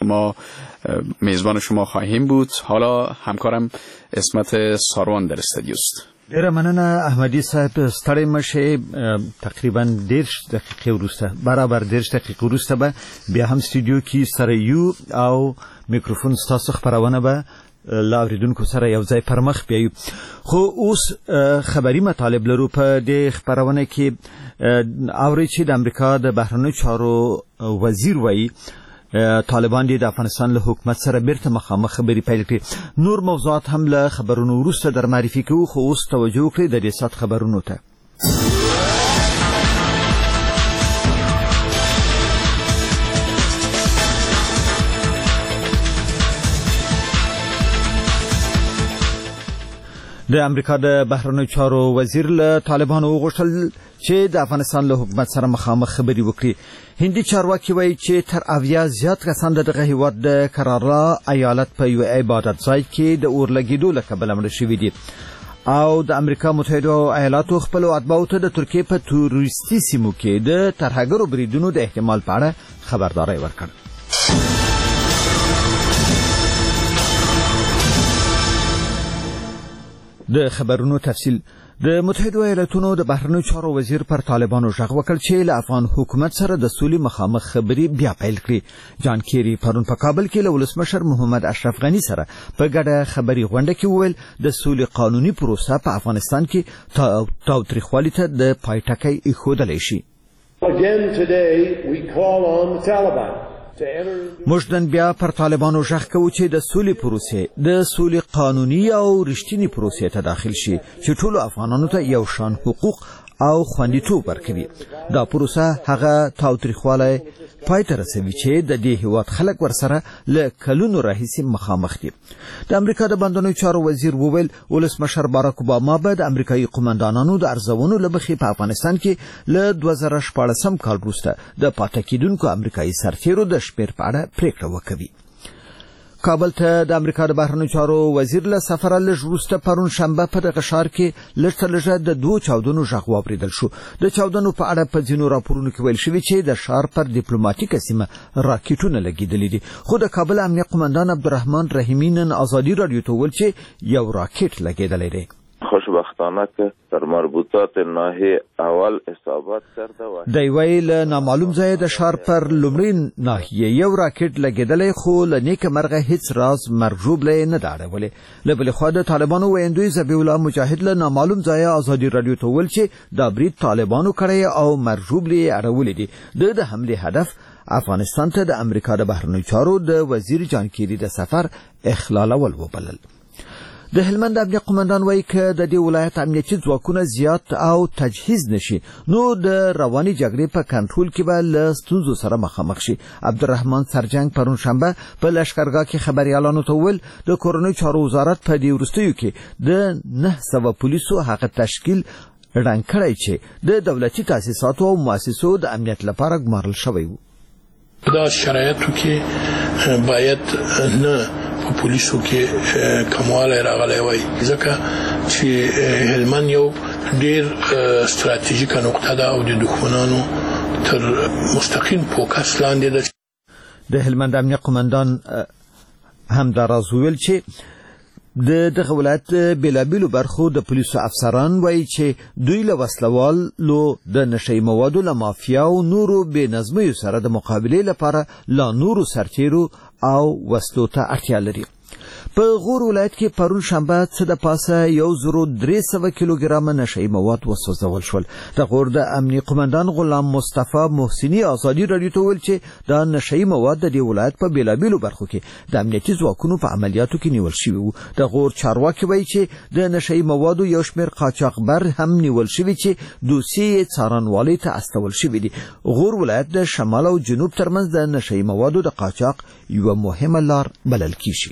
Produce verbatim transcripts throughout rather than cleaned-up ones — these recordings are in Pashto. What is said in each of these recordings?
ما میزبان شما خواهیم بود. حالا همکارم اسمت ساروان در استودیو است. ډیره مننه احمدی صاحب، ستړی مشه. تقریبا دیرش دقیقې وروسته برابر دیرش دقیقې وروسته به بیا هم استودیو کې سره یو او میکروفون ستاسو خبرونه به لا اوریدونکو سره یو ځای پر مخ بیایو. خو اوس خبري مطالب لرو په دې خبرونه کې اوري چې د امریکا د بهرنیو چارو وزیر وایي طالبان دي د افغانستان له حکومت سره بیرته مخامخ خبري پیل کړي. نور موضوعات هم له خبرونو وروسته در معرفي کوو، خو اوس توجه وکړئ د دې سات خبرونو ته. د امریکا د بهرنیو چارو وزیر له طالبانو وغوښتل چې د افغانستان له حکومت سره مخامخ خبري وکړي. هندي چارواکي وایي چې تر اویا زیات کسان د دغه هیواد د کرالا ایالت په یو عبادت ځای کې د اور لګېدو له کبله مړه شوي دي. او د امریکا متحده ایالاتو خپلو اتباعو ته د ترکیې په تورستي سیمو کې د ترهګرو بریدونو د احتمال په اړه خبرداری ورکړ. د خبرونو تفصیل. د متحده ایالاتونو د بهرنیو چارو وزیر پر طالبانو غږ وکړ چې له افغان حکومت سره د سولې مخامخ خبري بیا پیل کړي. جان کیری پرون په کابل کې له ولسمشر محمد اشرف غنی سره په ګډه خبري غونډه کې وویل د سولې قانوني پروسه په افغانستان کې تاوتریخوالي ته د پای ټکی ایښودلی شي. موږ نن بیا پر طالبانو غږ کوو چې د سولې پروسې د سولې قانوني او رښتینی پروسې ته داخل شي چې ټولو افغانانو ته یو شان حقوق او خوندیتوب ورکوي. دا پروسه هغه تاوتریخوالی پای ته رسوي چې د دې هیواد خلک ورسره له کلونو راهیسې مخامخ دي. د امریکا د بهرنیو چارو وزیر وویل ولسمشر باراک اوباما به د امریکایي قومندانانو د ارزونو له مخې په افغانستان کې له دوه زره شپاړسم کال وروسته د پاتې کېدونکو امریکایي سرتیرو د شمېر په اړه پرېکړه وکوي. کابل ته د امریکا د بهرنیو چارو وزیر له سفره لږ وروسته پرون شنبه په دغه ښار کې لږ تر لږه د دوو چاودنو غږ واورېدل شو. د چاودنو په اړه په ځینو راپورونو کې ویل شوي چې د ښار پر ډیپلوماټیکه سیمه راکټونه لګېدلي دي، خو د کابل امنیه قومندان عبدالرحمن رحیمی نن ازادي راډیو ته وویل چې یو راکټ لګېدلی دی. خوشبختانه که در مربوطات ناحیه اول اصابت کرده و دی ویل له نامعلوم ځای د ښار پر لومړۍ ناحیه یو راکټ لګېدلی، خو له نیکه مرغه هیڅ راز مرګ ژوبلی نه ده اړولی. له بلې خوا د طالبانو ویندوی ذبیح الله مجاهد له نامعلوم ځایه ازادي راډیو ته وویل چې دا برید طالبانو کړی او مرګ ژوبلی یې اړولی دي. د د حملې هدف افغانستان ته د امریکا د بهرنیو چارو د وزیر جان کیری د سفر اخلالول وبلل. د هلمند امنیه قومندان وایي که د دې ولایت امنیتي ځواکونه زیات او تجهیز نشي نو د رواني جګړې په کنټرول کې به له ستونزو سره مخامخ شي. عبدالرحمن سرجنګ پرون شنبه په لښکرګاه کې خبریالانو ته وویل د کورنیو چارو وزارت په دې وروستیو کې د نه سوه پولیسو هغه تشکیل ړنګ کړی چې د دولتي تاسیساتو او مؤسسو د امنیت لپاره ګمارل شوی و. دا شرایطو کې باید نه په پولیسو کې کموالی راغلی وای، ځکه چې هلمند یو ډېر ستراتیژیکه نقطه ده او د دښمنانو تر مستقیم فوکس لاندې ده. د هلمند امنیه قومندان هم دا راز وویل چې د دغه ولایت بیلابیلو برخو د پولیسو افسران وایي چې دوی له وسلوالو د نشهیي موادو له مافیا او نورو بې نظمیو سره د مقابلې لپاره لا نورو سرتیرو او وسلو ته اړتیا لري. په غور ولایت کې پرون شنبه څه د پاسه یو زرو درې سوه کیلوګرامه نشهیي مواد وسوځول شول. د غور د امنیې قومندان غلام مصطفی محسني ازادي راډیو ته وویل چې دا نشهیي مواد د دې ولایت په بیلابیلو برخو کې د امنیتي ځواکونو په عملیاتو کې نیول شوي وو. د غور چارواکي وایي چې د نشهیي موادو یو شمېر قاچاقبر هم نیول شوي چې دوسیې یې څارنوالۍ ته استول شوي دي. غور ولایت د شمال او جنوب ترمنځ د نشهیي موادو د قاچاق یوه مهمه لار بلل کیږي.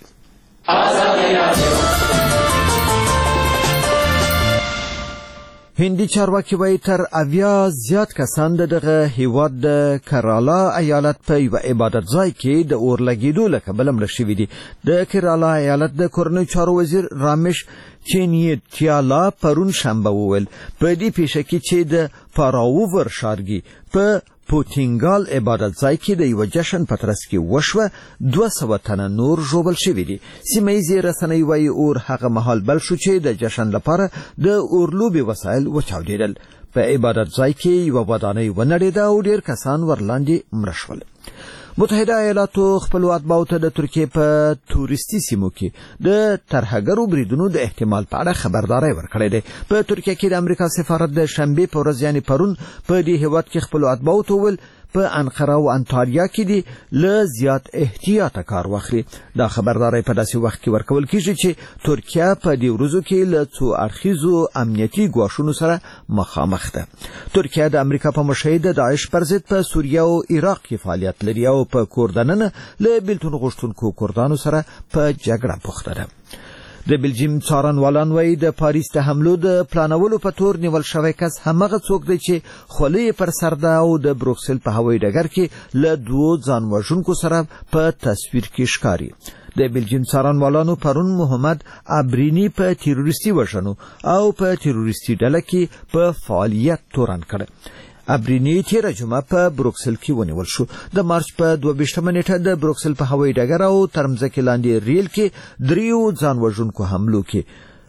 هندي چارواکي وایي تر اویا زیات کسان د دغه هیواد د کرالا ایالت په یوه عبادت ځای کې د اور لګېدو له کبله مړه شوي دي. د کرالا ایالت د کورنیو چارو وزیر رامش چینیتیالا پرون شنبه وویل په دې پیښه کې چې د پاراوور ښارګي په پوتینګال عبادت ځای کې د یو جشن په ترڅ کې وشوه. دوه سوه تنه نور ژوبل شوي دي. سیمه ییزې رسنۍ وایي اور هغه مهال بل شو چې د جشن لپاره د اورلوبې وسایل وچاودېدل. په عبادت ځای کې یوه ودانۍ ونړېده او ډېر کسان ورلاندې مړه شول. متحده ایالاتو خپلو اتباعو ته د ترکیې په تورستي سیمو کې د ترهګرو بریدونو د احتمال په اړه خبرداری ورکړی دی. په ترکیه کې د امریکا سفارت د شنبې په ورځ یعنې پرون په دې هېواد کې خپلو اتباعو ته وویل په انقره او انطالیا کې دي له زیات احتیاطه کار واخلي. دا خبرداری په داسې وخت کې ورکول کیږي چې ترکیه په دې ورځو کې له څو اړخیزو امنیتي ګواښونو سره مخامخ ده. ترکیه د امریکا په مشرۍ د داعش پر ضد په سوریه او عراق کې فعالیت لري او په کور دننه له بیلتون غوښتونکو کردانو سره په جګړه بوخته ده. د بلجیم څارنوالان وایي د پاریس د حملو د پلانولو په تور نیول شوی کس همغه څوک دی چې خولۍ پر سر ده او د بروکسل په هوایي ډګر کې له دوو ځان وژونکو سره په تصویر کې ښکاري. د بلجیم څارنوالانو پرون محمد ابرینی په تیروریستي وژنو او په تیروریستي ډله کې په فعالیت تورن کړ. ابرینی تیره جمعه په بروکسل کې ونیول شو. د مارچ په دوه ویشتمه نیټه د بروکسل په هوایي ډګر او تر مځکې لاندې ریل کې دریو ځان وژونکو حملو کې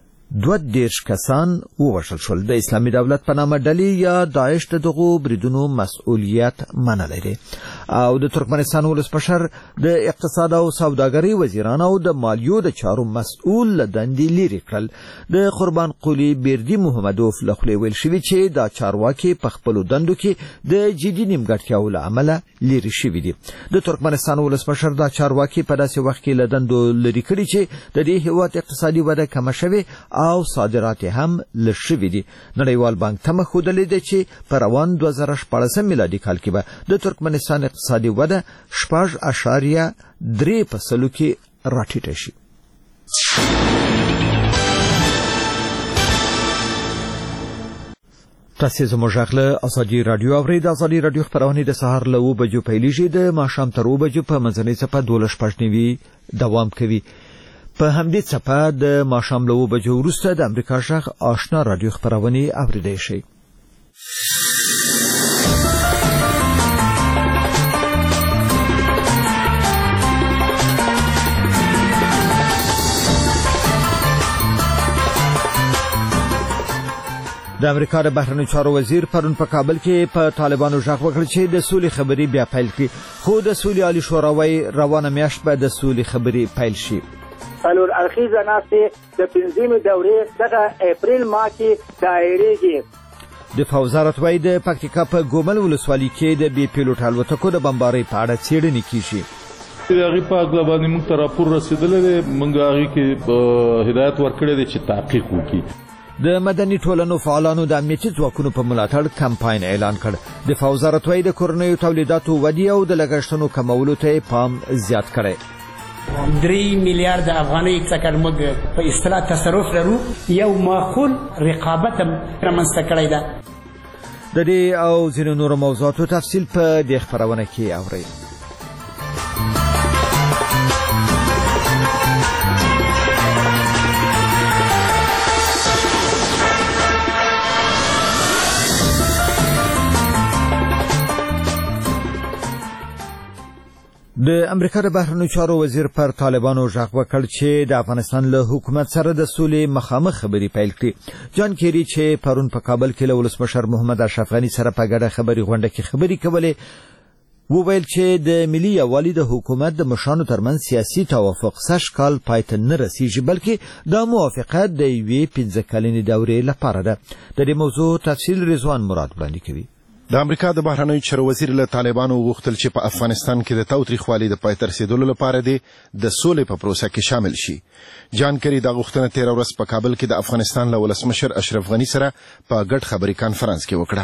دوه دېرش کسان ووژل شول. د اسلامي دولت په نامه ډلې یا داعش د دغو بریدونو مسؤلیت منلی دی. او د ترکمنستان ولسمشر د اقتصاد او سوداګرۍ وزیران او د مالیو د چارو مسؤل له دندې لیرې کړل. د قربان قولي بیردي محمدوف له خولې ویل شوي چې دا چارواکي په خپلو دندو کې د جدي نیمګړتیاو له امله لیرې شوي دي. د ترکمنستان ولسمشر دا چارواکي په داسې وخت کې له دندو لرې کړي چې د دې هېواد اقتصادي وده کمه شوې او صادرات هم لږ شوي دي. نړیوال بانک تمه ښودلې ده چې په روان دوه زره شپاړسم میلادي کال کې به د ترکمنستان اقتصادي وده شپږ اعشاریه درې په سلو کې راټیټه شي. تاسې زموږ غږ له ازادي راډیو اورئ. د ازادي راډیو خپرونې د سهار له اوه بجو پیلیږي، د ماښام تر اوه بجو په منځنۍ څپه دولس شپږ نوي دوام کوي. په همدې څپه د ماښام له اوه بجو وروسته د امریکا غږ آشنا راډیو خپرونې اورېدی شئ. د امریکا د بهرنیو چارو وزیر پرون په کابل کې په طالبانو غږ وکړ چې د سولې خبرې بیا پیل کړي، خو د سولې عالی شورا وايي روانه میاشت به د سولې خبرې پیل شي. څلور اړخیزه ناستې د پنځمې دورې دغه اپریل ماه کې دایریږي. دفاع وزارت وايي د پکتیکا په ګومل ولسوالۍ کې د بي پیلوټ الوتکو د بمبارۍ په اړه څېړنې کیږي. هغه په اړه باندې موږ ته راپور رسیدلی دی، موږ هغه کې هدایت ورکړی دی چې تحقیق وکړي. د مدني ټولنو فعالانو د امنیتي ځواکونو په ملاتړ کمپاین اعلان کړ. دفاع وزارت وايي د کورنیو تولیداتو ودې او د لګښتونو کمولو ته پام زیات کړی. درې میلیارډ افغانۍ څخه موږ په اصطلاح تصرف لرو، یو معقول رقابت هم رامنځته کړی ده. د دې او ځینو نورو موضوعاتو تفصیل په دې خپرونه کې اورئ. د امریکا د بهرنیو چارو وزیر پر طالبانو غږ وکړ چې د افغانستان له حکومت سره د سولې مخامخ خبرې پیل کړي. جان کیری چې پرون په کابل کې له ولسمشر محمد اشرف غني سره په ګډه خبري غونډه کې خبرې کولې، وویل چې د ملي یووالي د حکومت د مشرانو ترمنځ سیاسي توافق سږ کال پای ته نه رسیږي، بلکې دا موافقت د یوې پنځه کلنې دورې لپاره ده. د دې موضوع تفصیل رضوان مراد وړاندې کوي. د امریکا د بهرنیو چارو وزیر له طالبانو وغوښتل چې په افغانستان کې د تاوتریخوالي د پای ته رسیدلو لپاره د سولې په پروسه کې شامل شي. جان کری دا غوښتنه تېره ورځ په کابل کې د افغانستان له ولسمشر اشرف غني سره په ګډ خبري کانفرنس کې وکړه.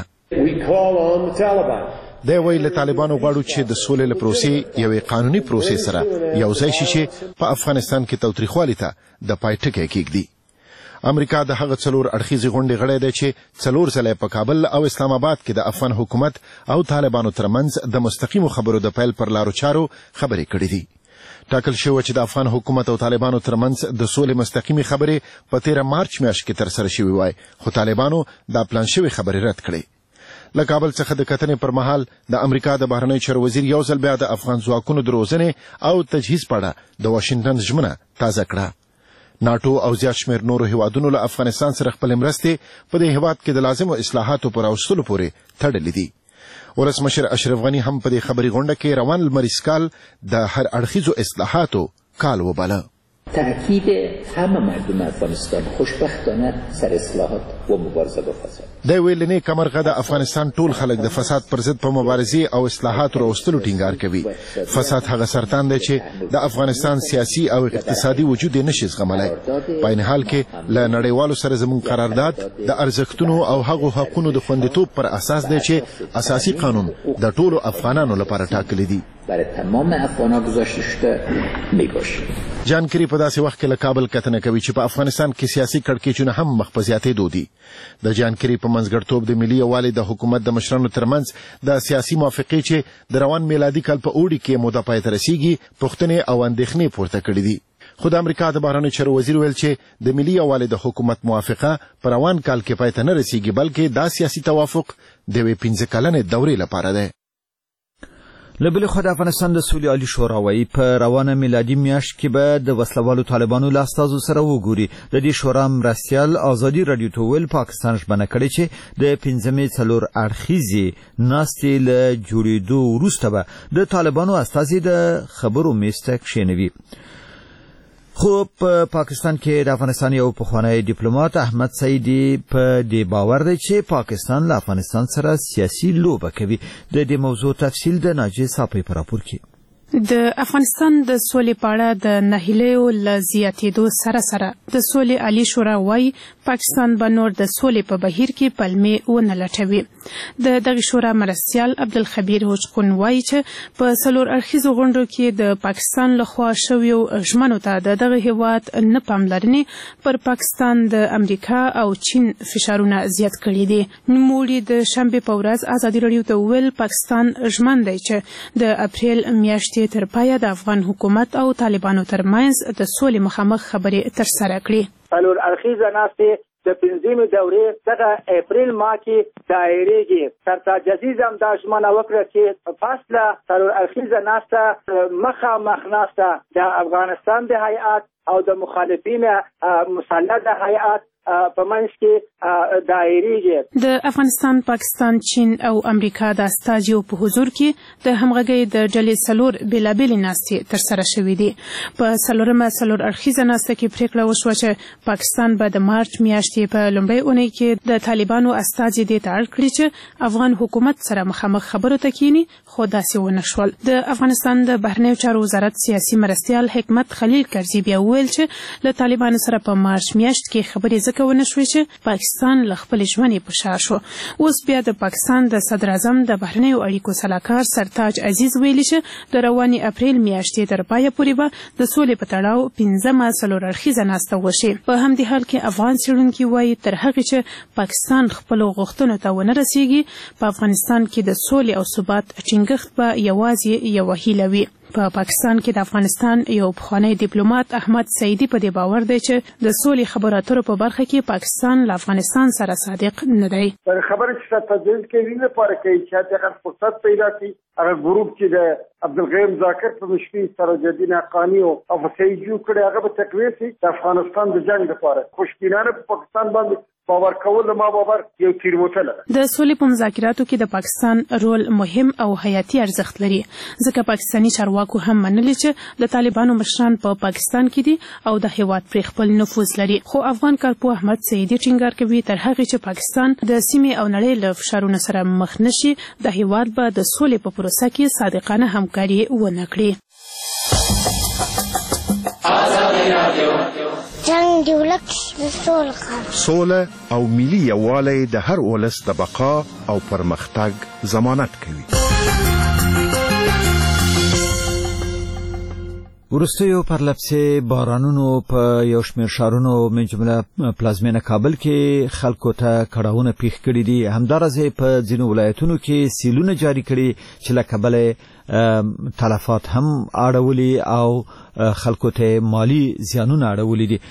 دی وایي له طالبانو غواړو چې د سولې له پروسې یوې قانوني پروسې سره یو ځای شي چې په افغانستان کې تاوتریخوالي ته د پای ټکی کېږدي. امریکا د هغه څلور اړخیزې غونډې غړی دی چې څلور ځله په کابل او اسلام آباد کې د افغان حکومت او طالبانو ترمنځ د مستقیمو خبرو د پیل پر لارو چارو خبرې کړې دي. ټاکل شوی چې د افغان حکومت او طالبانو ترمنځ د سولې مستقیمي خبرې په تیره مارچ میاشت کې ترسره شوې وای، خو طالبانو دا پلان شوی خبرې رد کړې. له کابل څخه د کتنې پر مهال د امریکا د بهرنی چارو وزیر یو ځل بیا د افغان ځواکونو د روزنې او تجهیز په اړه د واشنګټن ژمنه تازه کړه. ناټو او زیات شمېر نورو هیوادونو له افغانستان سره خپل مرستې په دې هیواد کې د لازمو اصلاحاتو پر راوستلو پورې تړلې دي. ولسمشر اشرف غني هم په دې خبري غونډه کې روان لمریز کال د هر اړخیزو اصلاحاتو کال وباله. تأکید همه مردم افغانستان خوشبختانه سر اصلاحات و مبارزه با فساد. د ویلنې کمرغه د افغانستان ټول خلک د فساد پر ضد په مبارزې او اصلاحاتو راوستلو ټینګار کوي. فساد هغه سرطان دی چې د افغانستان سیاسي او اقتصادي وجود یې نشي زغملی. په عین حال کې له نړیوالو سره زموږ قرارداد د ارزښتونو او هغو حقونو د خوندیتوب پر اساس دی چې اساسي قانون د ټولو افغانانو لپاره ټاکلی دی. برای تمام افغانان گذاشته شده میباشه. جان کری په داسې وخت کې له کابل کتنه کوي چې په افغانستان کې سیاسي کړکېچونه هم مخ په زیاتېدو دي. د جان کری په منځګړیتوب د ملي یووالي د حکومت د مشرانو ترمنځ د سیاسي موافقې چې د روان میلادي کال په اوړي کې موده پای ته رسیږي پوښتنې او اندېښنې پورته کړې دي. خو د امریکا د بهرنیو چارو وزیر ویل چې د ملي یووالي د حکومت موافقه په روان کال کې پای ته نه رسیږي بلکې دا سیاسي توافق د یوې پنځه کلنې دورې لپاره دی. لبل خو د افغانستان د سولې عالی شورا وايي په روانه میلادي میاشت کې به د وسلوالو طالبانو له استازو سره وګوري. د دې شورا مرستیال ازادي رادیو ته ویل پاکستان ژمنه کړې چې د پنځمې څلور اړخیزې ناستې له جوړېدو وروسته به د طالبانو استازي د خبرو میز ته کښېنوي. خو په پاکستان کې د افغانستان یو پخوانی ډیپلوماټ احمد سعیدي په دې باور دی چې پاکستان له افغانستان سره سیاسي لوبه کوي. د دې موضوع تفصیل د ناجیه صافی په راپور کې. د افغانستان د سولې په اړه د ناهیلیو له زیاتېدو سره سره د سولې عالی شورا وايي پاکستان به نور د سولې په بهیر کې پلمې ونه لټوي. د دغه شورا مرستیال عبدالخبیر هوجقون وايي چې په څلور اړخیزو غونډو کې د پاکستان لخوا شویو ژمنو ته د دغه هیواد نه پاملرنې پر پاکستان د امریکا او چین فشارونه زیات کړي دي. نوموړي د شنبې په ورځ ازادي رادیو ته وویل پاکستان ژمن دی چې د اپریل میاشتې تر پایه د افغان حکومت او طالبانو ترمنځ د سولې مخامخ خبرې ترسره کړي. څلور اړخیزه ناستې د پنځمې دورې دغه اپریل ماه کې دایریږي. سرتاج عزیز هم دا ژمنه وکړه چې فاصله څلور اړخیزه ناسته مخامخ ناسته د افغانستان د هیئات او د مخالفین مسلط هیئات په منځ کې دایریږي. د افغانستان، پاکستان، چین او امریکا د استازیو په حضور کې د همغږۍ د ډلې څلور بېلابېلې ناستې ترسره شوې دي. په څلورمه څلور اړخیزه ناسته کې پریکړه وشوه چې پاکستان به د مارچ میاشتې په لومړۍ اونۍ کې د طالبانو استازي دې ته اړ کړي چې افغان حکومت سره مخامخ خبرو ته کینی، خو داسې ونه شول. د افغانستان د بهرنیو چارو وزارت سیاسي مرستیال حکمت خلیل کرزي بیا وویل چې له طالبانو سره په مارچ میاشت کې خبرې ونه شوې چې پاکستان له خپلې ژمنې په شا شو. اوس بیا د پاکستان د صدر اعظم د بهرنیو اړیکو سلاکار سرتاج عزیز ویلي چې د روانې اپریل میاشتې تر پایه پورې به د سولې په تړاو پنځمه څلور اړخیزه ناسته وشي. په همدې حال کې افغان څېړونکي وایي تر هغې چې پاکستان خپلو غوښتنو ته ونه رسیږي په افغانستان کې د سولې او ثبات ټینګښت به یوازې یوه هیله وي. په پاکستان کې د افغانستان یو پخوانی ډیپلوماټ احمد سعیدي په دې باور دی چې د سولې خبرو اترو په برخه کې پاکستان له افغانستان سره صادق نه دی. خبره چې تدوین کوي نه پاره کوي چې هغه فرصت پیدا کړي. هغه ګروپ چې د عبدالغیم ذاکر په مشرۍ سره جدین حقانی او افسید جوړ کړي هغه به تقویه شي د افغانستان د جنگ لپاره. خوشبینانه په پاکستان باندې باور کول ما باور یو تیروتنه ده. د سولې په مذاکراتو کې د پاکستان رول مهم او حیاتي ارزښت لري ځکه پاکستاني چارواکو هم منلي چې د طالبانو مشران په پا پاکستان کې دي او د هیواد پر خپل نفوذ لري. خو افغان کارپوه احمد سعیدي ټینګار کوي تر هغې چې پاکستان د سیمې او نړۍ له فشارونو سره مخ نشي د هیواد به د سولې په پروسه کې صادقانه همکاري ونه کړي. جنگ دی ولک د سولې سوله او ملي یووالی د هر ولس د بقا او پرمختګ ضمانت کوي. وروستیو پرلپسې بارانونو په یو شمېر ښارونو من جمله پلازمینه کابل کې خلکو ته کړاوونه پیښ کړي دي. همداراز په ځینو ولایتونو کې سیلونه جاري کړي چې له کبله تلفات هم اړولي او خلکو ته مالی زیانونه اړولي دي.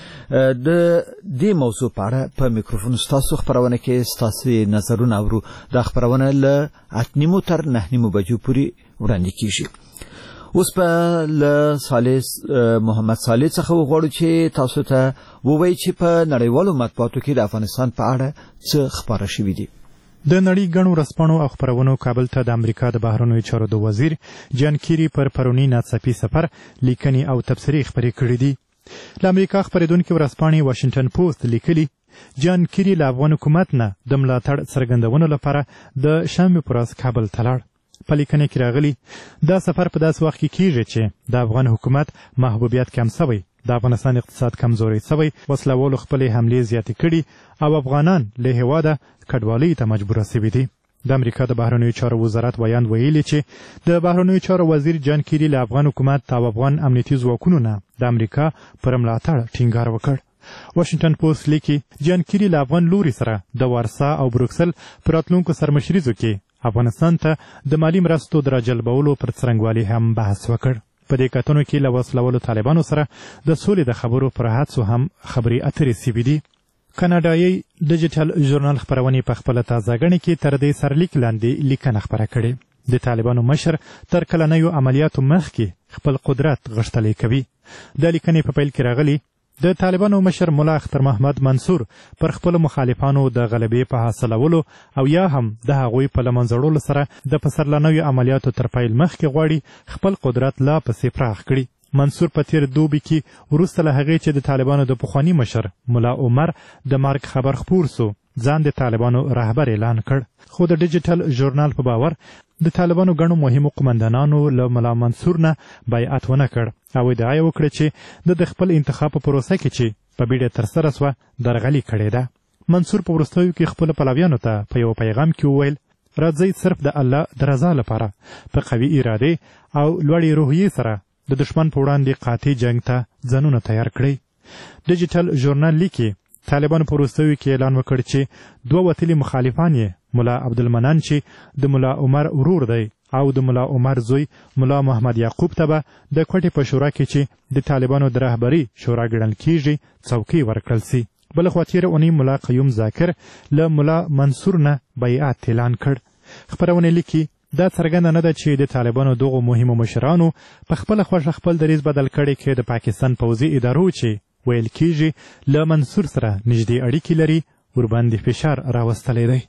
د دې موضوع په اړه په میکروفون ستاسو خبرونه کې ستاسو نظرونه اورو. د خبرونه له اته نیمو تر نه نیمو بجو پورې وړاندې کیږي. اوس په له صالح محمد صالح څخه وغواړو چې تاسو ته ووایي چې په نړیوالو مطبوعاتو کې د افغانستان په اړه څه خبره شوي دي. د نړۍ ګڼو رسپانو او خبرونو کابل ته د امریکا د بهرنیو چارو د وزیر جان کیری پر پرونی ناڅاپي سفر لیکنې او تبصرې خپرې کړې دي. له امریکا خپرېدونکې ورځپاڼې واشنګټن پوسټ لیکلي جان کیری له افغان حکومت نه د ملاتړ څرګندونو لپاره د شنبې په ورځ کابل ته لاړ. په لیکنه کې راغلي دا سفر په داسې وخت کې کیږي چې د افغان حکومت محبوبیت کم سوی، د افغانستان اقتصاد کمزوری سوی، وسلوالو خپلې حملې زیاتې کړي او افغانان له هېواده کډوالۍ ته مجبوره سوي دي. د امریکا د بهرنیو چارو وزارت ویاند ویلي چې د بهرنیو چارو وزیر جان کیری له افغان حکومت او افغان امنیتي ځواکونو نه د امریکا پر ملاتړ ټینګار وکړ. واشنګټن پوسټ لیکي جان کیری له افغان لوري سره د وارسا او بروکسل په راتلونکو سرمشریزو کې افغانستان ته د مالی مرستو د راجلبولو پر څرنګوالي هم بحث وکړ. په دې کتنو کې له وسلوالو طالبانو سره د سولې د خبرو پر هڅو هم خبرې اترې سوي دي. کاناډایي ډیجیټل ژورنال خپرونې په خپله تازهګڼې کې تر دې سرلیک لاندې لیکنه خپره کړې. د طالبانو مشر تر کلنیو عملیاتو مخکې خپل قدرت غښتلی کوي. د لیکنې په پیل کې راغلي د طالبانو مشر ملا اختر محمد منصور پر خپلو مخالفانو د غلبې په حاصلولو او یا هم د هغوی په له منځه وړلو سره د پسرلنیو عملیاتو تر پیل مخکې غواړي خپل قدرت لا پسې پراخ کړي. منصور په تیر دوبي کې وروسته له هغې چې د طالبانو د پخواني مشر ملا عمر د مرګ خبر خپور سو ځان د طالبانو رهبر اعلان کړ. خو د ډیجیټل ژورنال په باور د طالبانو ګڼو مهمو قمندانانو له ملا منصور نه بیعت ونه کړ او ادعا یې وکړه چې د خپل انتخاب په پروسه کې چې په بیړه ترسره سوه درغلي کړې ده. منصور په وروستیو کې خپلو پلویانو ته په یو پیغام کې وویل راځئ صرف د الله د رضا لپاره په قوي ارادې او لوړې روحیې سره د دشمن په وړاندې قاطع جنگ ته ځانونه تیار کړئ. ډیجیټل ژورنال لیکي طالبانو په وروستیو کې اعلان وکړ چې دوه وتلي مخالفان یې ملا عبدالمنان چې د ملا عمر ورور دی او د ملا عمر زوی ملا محمد یعقوب ته به د کوټې په شورا کې چې د طالبانو د رهبري شورا ګڼل کیږي څوکۍ ورکړل سي. بلخوا تېره اونۍ ملا قیوم ذاکر له ملا منصور نه بیعت اعلان کړ. خپرونه لیکي دا څرګنده نه ده چې د طالبانو دغو مهمو مشرانو په خپله خوښه خپل دریځ بدل کړی کې د پاکستان پوځي ادارو چې ویل کیږي له منصور سره نږدې اړیکې لري ورباندې فشار راوستلی دی.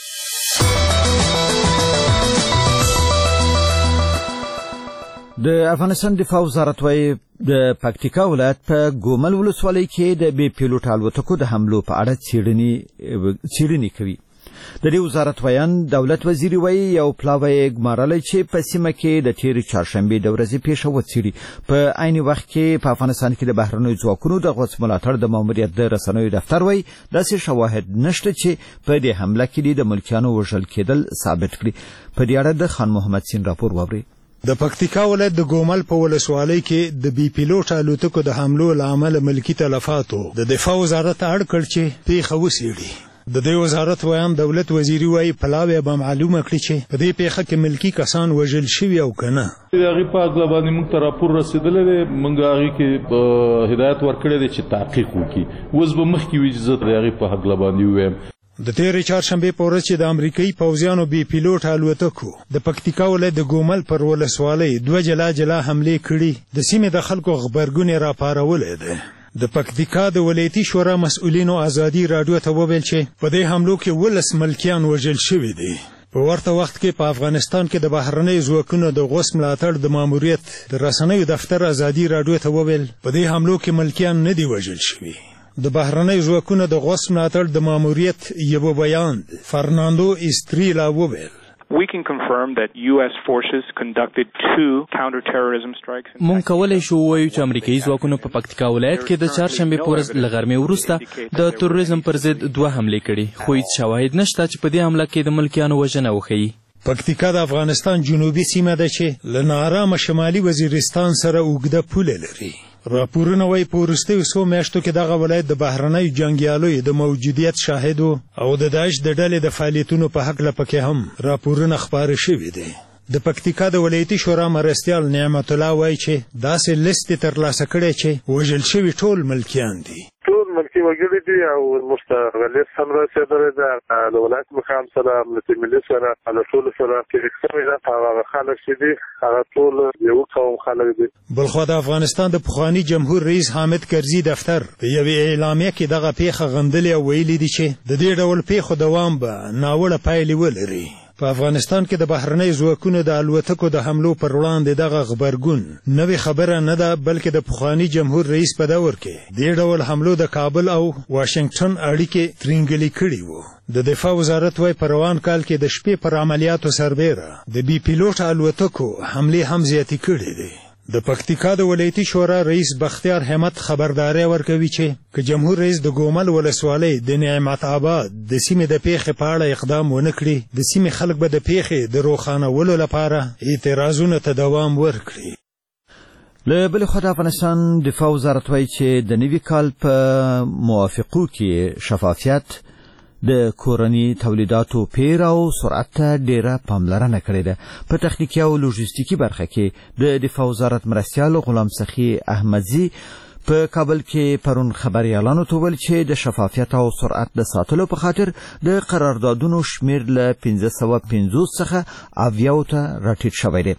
د افغانستان دفاع وزارت وايي د پکتیکا ولایت په ګومل ولسوالۍ کې د بې پیلوټ الوتکو د حملو په اړه څېړنې کوي. د دې وزارت ویان دولت وزیر وایي یو پلاوی ګمارلی چې په سیمه کې د تېرې چهارشنبې د ورځې پیښه وڅېړي. په عین وخت کې په افغانستان کې د بهرنیو ځواکونو د غوڅ ملاتړ د ماموریت د رسنیو دفتر وایي داسې شواهد نشته چې په دې حمله کې د ملکیانو وژل کېدل ثابت کړي. په دې اړه د خان محمد سین راپور واورئ. د پکتیکا ولایت د ګومل په ولسوالۍ کې د بي پیلوټ الوتکو د حملو له امله ملکي تلفاتو د دفاع وزارت اړ کړ چې پیښه وڅېړي. د دې وزارت ویان دولت وزیري وایي پلاوی به معلومه کړي چې په دې پیښه کې ملکي کسان وژل شوي او که نه. د هغې په هکله باندې موږ ته راپور رسېدلی دی. موږ هغې کې هدایت ورکړی دی چې تحقیق وکړي. اوس به مخکې وي چې زه د هغې په هکله باندې ووایم. د تېرې چهارشنبې په ورځ چې د امریکایي پوځیانو بي پیلوټ الوتکو د پکتیکا ولایت د ګومل پر ولسوالۍ دوه جلا جلا حملې کړي د سیمې د خلکو غبرګون یې راپارولی دی. د پکتیکا د ولایتي شورا مسؤلینو ازادي راډیو ته وویل چې په دې حملو کې ولس ملکیان وژل شوي دي. په ورته وخت کې په افغانستان کې د بهرنیو ځواکونو د غوڅ ملاتړ د ماموریت د رسنیو دفتر ازادي راډیو ته وویل په دې حملو کې ملکیان نه دي وژل شوي. د بهرنیو ځواکونو د غوڅ ملاتړ د ماموریت یو بیان فرناندو استریلا وویل We can confirm that U S forces conducted two counter-terrorism strikes. مونږ کولای شو ووایو چې امریکایي ځواکونو په پکتیکا ولایت کې د چهارشنبې په ورځ له غرمې وروسته د تروریزم پر ضد دوه حملې کړي، خو هیڅ شواهد نشته چې په دې حمله کې د ملکیانو وژنه وښیي. پکتیکا د افغانستان جنوبي سیمه ده چې له ناارامه شمالي وزیرستان سره اوږده پوله لري. راپورونه وایي په وروستیو څو میاشتو کې دغه ولایت د بهرنیو جنګیالیو د موجودیت شاهد و او د داعش د ډلې د فعالیتونو په هکله پکې هم راپورونه خپاره شوي دي. د پکتیکا د ولایتي شورا مرستیال نعمت الله وایي چې داسې لیست یې ترلاسه کړی چې وژل شوي ټول ملکیان دي. ټول ملکي وګړي دي او موږ ته هغه لیست هم رسېدلی ده د ولایت مقام سره امنیتي ملي سره له ټولو سره شریک شوی ده. هغه خلک چې دي هغه ټول یو قوم خلک دي. بلخوا د افغانستان د پخواني جمهور رئیس حامد کرزي دفتر په یوې اعلامیه کې دغه پیښه غندلې او ویلي دي چې د دې ډول پیښو دوام به ناوړه پایلې ولري. په افغانستان کې د بهرنۍ ځواکونو د الوتکو د حملو پر وړاندې دغه غبرګون نوې خبره نه ده، بلکې د پخواني جمهور رئیس په دور کې دې ډول حملو د کابل او واشنگټن اړیکې ترینګلې کړي وو. د دفاع وزارت وايي په روان کال کې د شپې پر عملیاتو سربیره د بي پیلوټ الوتکو حملې هم زیاتې کړې دي. د پکتیکا د ولایتي شورا رئیس بختیار همت خبرداري ورکوي چې که جمهور رئیس د ګومل ولسوالۍ د نعمت آباد د سیمې د پیښې په اړه اقدام ونه کړي، د سیمې خلک به د پیښې د روښانولو لپاره اعتراضونو ته دوام ورکړي. له بلې خوا د افغانستان دفاع وزارت وایي چې د نوي کال په موافقو کې شفافیت د کورني تولیداتو پیر او سرعت ته ډیره پاملرنه کړې ده. په تخنیکي او لوژستیکي برخه کې د دفاع وزارت مرستیال غلام سخی احمدزي په کابل کې پرون خبريالانو ته ویل چې د شفافیت او سرعت د ساتلو په خاطر د قراردادونو شمیر له پنځه سوه پنځوس څخه اویاو ته راټیټ شوی دی.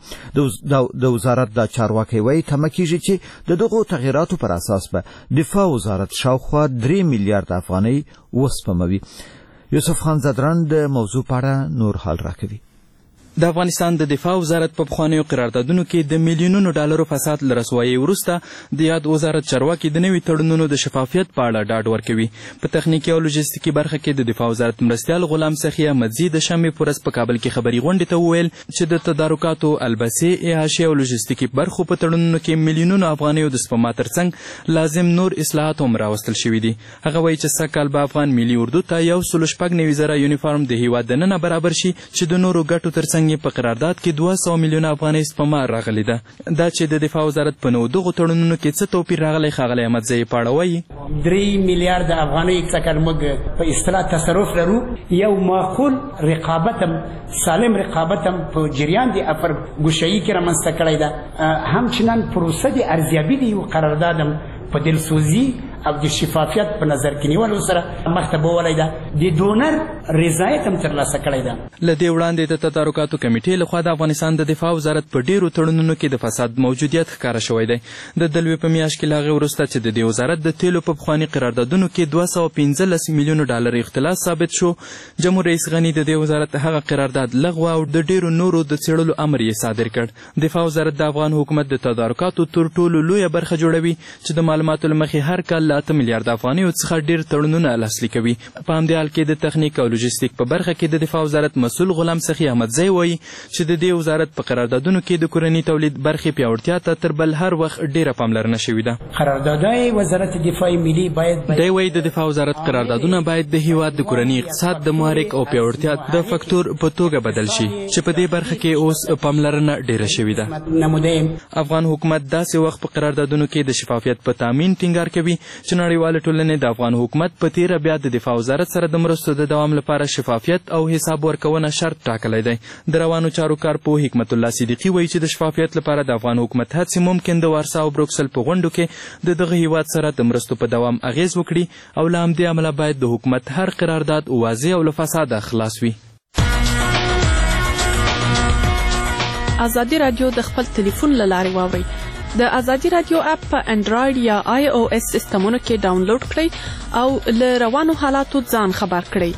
د وزارت د چارواکي وایي تمه کیږي چې د دغو تغییراتو پر اساس به دفاع وزارت شاوخوا درې میلیارډ افغانۍ وسپموي. یوسف خان زدران د موضوع په اړه نور حال راکوي. د افغانستان د دفاع وزارت په پخوانیو قراردادونو کې د میلیونونو ډالرو فساد له رسوایۍ وروسته د یاد وزارت چارواکي د نوي تړونونو د شفافیت په اړه ډاډ ورکوي. په تخنیکي او لوژستیکي برخه کې د دفاع وزارت مرستیال غلام سخی احمدزي د شنبې په ورځ په کابل کې خبري غونډې ته وویل چې د تدارکاتو، البسې، اعاشې او لوژستیکي برخو په تړونونو کې میلیونونو افغانیو د سپما ترڅنګ لازم نور اصلاحات هم راوستل شوي دي. هغه وایي چې سږکال به افغان ملي اردو ته یو سلو شپږ نوي زره یونیفارم د هیواد دننه برابر شي چې د نورو ګټو ترڅنګ په قرارداد کې دوه سوه میلیونه افغانۍ سپما راغلې ده. دا چې د دفاع وزارت په نو دغو تړونونو کې څه توپیر راغلی، ښاغلی احمدزی په اړه وایي. درې میلیارده افغانۍ څخه موږ په اصطلاح تصرف لرو. یو معقول رقابت هم سالم رقابت هم په جریان د افرګوشایي کې رامنځته کړی ده. همچنان پروسه د ارزیابي د یو قرارداد هم په دلسوزي او د شفافیت په نظر کې نیولو سره مخته بولی ده. د ډونر رضایت هم ترلاسه کړی ده. له دې وړاندې د تدارکاتو کمیټې لخوا د افغانستان د دفاع وزارت په ډیرو تړونونو کې د فساد موجودیت ښکاره شوی دی. د دلوي په میاشت کې له هغې وروسته چې د دې وزارت د تیلو په پخواني قراردادونو کې دوه سوه پنځلس میلیونو ډالر اختلاس ثابت شو، جمهور رئیس غني د دې وزارت هغه قرارداد لغوه او د ډیرو نورو د څېړلو امر یې صادر کړ. دفاع وزارت د افغان حکومت د تدارکاتو تر ټولو لویه برخه جوړوي چې د معلوماتو له مخې هر کال له اته میلیارده افغانیو څخه ډیر تړونونه لاسلیک کوي. په همدې حال کې د تخنیک او لوژستیک په برخه کې د دفاع وزارت مسؤل غلام سخی احمدزی وایي چې د دې وزارت په قراردادونو کې د کورني تولید برخې پیاوړتیا ته تر بل هر وخت ډیره پاملرنه شوې ده. قراردادهای وزارت دفاع ملي باید دی وایي د دفاع وزارت قراردادونه باید د هیواد د کورني اقتصاد د محرک او پیاوړتیا د فکتور په توګه بدل شي چې په دې برخه کې اوس پاملرنه ډیره شوې ده. افغان حکومت داسې وخت په قراردادونو کې د شفافیت په تامین ټینګار کوي چې نړیواله ټولنې د افغان حکومت په تیره بیا د دفاع وزارت سره د مرستو د دوام لپاره شفافیت او حساب ورکونه شرط ټاکلی دی. د روانو چارو کارپوه حکمت الله صدیقي وایي چې د شفافیت لپاره د افغان حکومت هڅې ممکن د وارسا او بروکسل په غونډو کې د دغه هیواد سره د مرستو په دوام اغیز وکړي او له همدې امله باید د حکومت هر قرارداد واضح او له فساده خلاص وي. ازادي رادیو د خپل ټلیفون له لارې واورئ. د ازادي رادیو اپ په انډراید یا آی او اس سیسټمونو کې ډاونلوډ کړئ او له روانو حالاتو ځان خبر کړئ.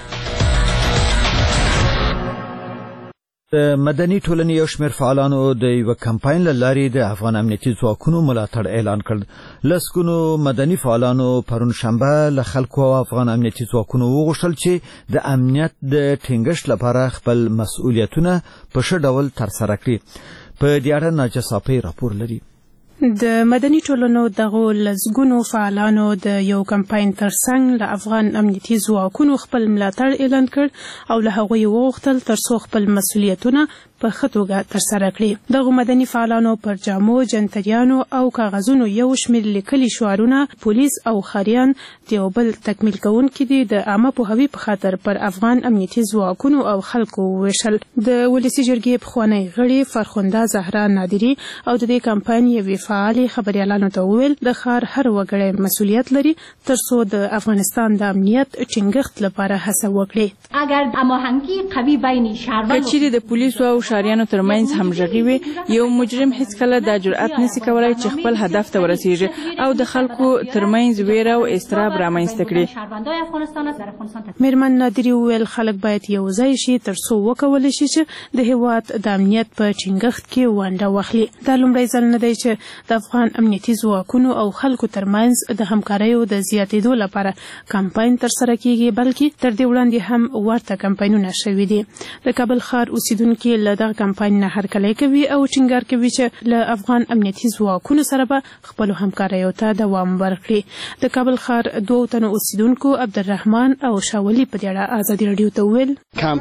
د مدني ټولنې یو شمېر فعالانو د یوه کمپاین له لارې د افغان امنیتي ځواکونو ملاتړ اعلان کړ. لسګونو مدني فعالانو پرون شنبه له خلکو او افغان امنیتي ځواکونو وغوښتل چې د امنیت د ټینګښت لپاره خپل مسؤلیتونه په ښه ډول ترسره کړي. په دې اړه ناجه صافی راپور لري. د مدني ټولنو دغو لسګونو فعالانو د یو کمپاین ترڅنګ له افغان امنیتي ځواکونو خپل ملاتړ اعلان کړ او له هغوی وغوښتل ترڅو خپل مسؤلیتونه په ښه توګه ترسره کړي. دغو مدني فعالانو پر جامو، جنتریانو او کاغذونو یو شمېر لیکلي شعارونه پولیس او ښاریان د یو بل تکمیل کوونکي دي د عامه پوهاوي په خاطر پر افغان امنیتي ځواکونو او خلکو وویشل. د ولسي جرګې پخوانی غړي فرخنده زهرا نادري او د دې کمپاین یوې فعالې خبریالانو ته وویل د ښار هر وګړی مسؤلیت لري ترڅو د افغانستان د امنیت ټینګښت لپاره هڅه وکړي. اگر هماهنګي قوي بین شهروانو کچېرې د پولیسو او شهریانو ترمنځ همغږي وي، یو مجرم هیڅکله دا جرأت نشي کولای چې خپل هدف ته ورسیږي او د خلکو ترمنځ ویره او اضطراب رامنځته کړي. میرمن نادري وویل خلک باید یو ځای شي ترڅو وکولی شي چې د هیواد د امنیت په ټینګښت کې ونډه واخلي. دا لومړی ځل نه دی چې د افغان امنیتي ځواکونو او خلکو ترمنځ د همکاریو د زیاتېدو لپاره کمپاین ترسره کیږي، بلکې تر دې وړاندې هم ورته کمپاینونه شوي دي. د کابل ښار اوسیدونکي له دغه کمپاین نه هرکلی کوي او ټینګار کوي چې له افغان امنیتي ځواکونو سره به خپلو همکاریو ته دوام ورکړي. د کابل ښار دوو تنو اوسیدونکو عبدالرحمن او شاولي په دې اړه ازادي راډیو ته وویل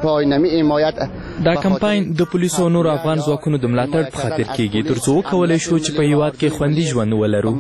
دا کمپاین د پولیسو او نورو افغان ځواکونو د ملاتړ په خاطر کیږي ترڅو وکولی شو چې په هیواد کې خوندي ژوند ولرو.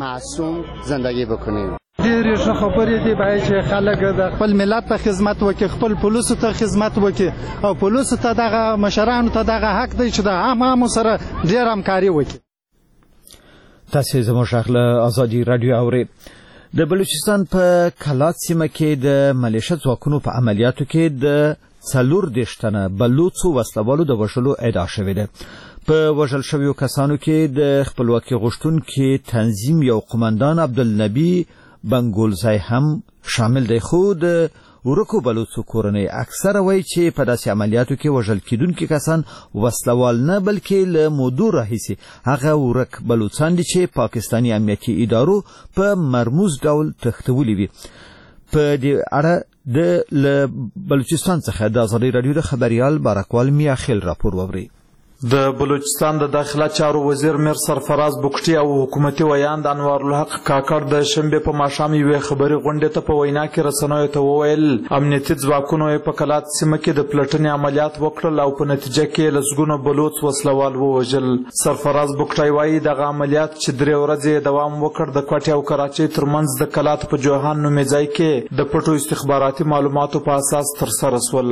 ډېرې ښه خبرې دي، باید چې خلک د خپل ملت ته خدمت وکړي، خپل پولیسو ته خدمت وکړي او پولیسو ته دغه مشرانو ته دغه حق دی چې د عامو سره ډېر همکاري وکړي. تاسې زموږ غږ له ازادي راډیو اورئ. د بلوچستان په کلات سیمه کې د ملیشه ځواکونو په عملیاتو کې د څلور دېرش تنه بلوڅو وسلوالو د وژلو ادعا شوې ده. په وژل شویو کسانو کې د خپلواکي غوښتونکي تنظیم یو قمندان عبدالنبي بنګولزی هم شامل دی، خو د ورکو بلوڅو کورنۍ اکثره وایي چې په داسې عملیاتو کې وژل کیدونکي کسان وسلوال نه بلکې له مودو راهیسې هغه ورک بلوڅان دي چې پاکستاني امنیتي ادارو په مرموز ډول تښتولي وي. په دې اړه د له بلوچستان څخه د ازادي راډیو د خبریال بارکوال میاخیل راپور واورئ. د بلوچستان د داخله چارو وزیر میر سرفراز بوکټي او حکومتي ویاند انوار الحق کاکړ د شنبې په ماښام یوې خبري غونډې ته په وینا کې رسنیو ته وویل امنیتي ځواکونو په کلات سیمه کې د پلټنې عملیات وکړل او په نتیجه کې لسګونو بلوڅ وسلوال ووژل. سرفراز بوکټي وایي دغه عملیات چې درې ورځې دوام وکړ د کوټې او کراچۍ ترمنځ د کلات په جوهان نومې ځای کې د پټو استخباراتي معلوماتو په اساس ترسره شول.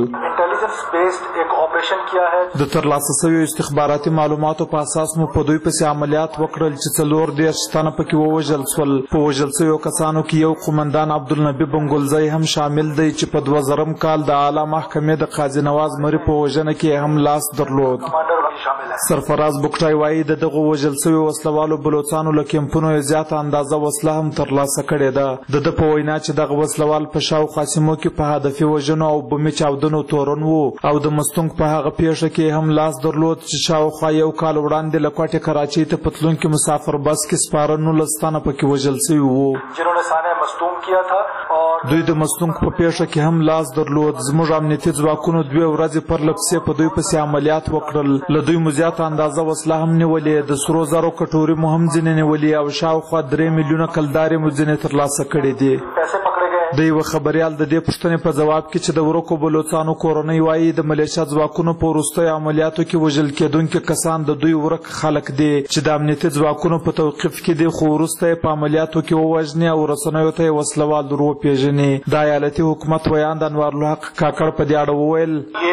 د ترلاسه شویو استخباراتي معلوماتو په اساس مو په دوی پسې عملیات وکړل چې څلور دېرش تنه پکې ووژل شول. په وژل شویو کسانو کې یو قمندان عبدالنبي بنګولزی هم شامل دی چې په دوه زرم کال د اعلی محکمې د قاضي نواز مري په وژنه کې هم لاس درلود. سرفراز بوکټي وایي د دغو وژل شویو وسلوالو بلوڅانو له کیمپونو یې زیاته اندازه وسله هم ترلاسه کړې ده. د ده په وینا چې دغه وسلوال په شاوخوا سیمو کې په هدفي وژنو او بمي چاودنو تورن وو او د مستونګ په هغه پیښه کې هم لاس درلود چې شاوخوا یو کال وړاندې له کوټې کراچۍ ته په تلونکي مسافر بس کې سپاره نولس تنه پکې وژل شوي وو. دوی د مستونګ په پیښه کې هم لاس درلود. زموږ امنیتي ځواکونو دوې ورځې پرله پسې په دوی پسې عملیات وکړل. له دوی مو زیاته اندازه وسله هم نیولې، د سرو زرو کټورې مو هم ځینې نیولې او شاوخوا درې میلیونه کلدارې مو ځینې ترلاسه کړې دي. د یوه خبریال د دې پوښتنې په جواب کې چې د ورکو بلوڅانو کورنۍ وایي د ملیشه ځواکونو په وروستیو عملیاتو کې وژل کېدونکي کسان د دوی ورک خلک دي چې د امنیتي ځواکونو په توقیف کې دي، خو وروسته یې په عملیاتو کې ووژني او رسنیو ته یې وسلوال در وپېژني. د ایالتي حکومت ویاند انوار الحق کاکړ په دې اړه وویل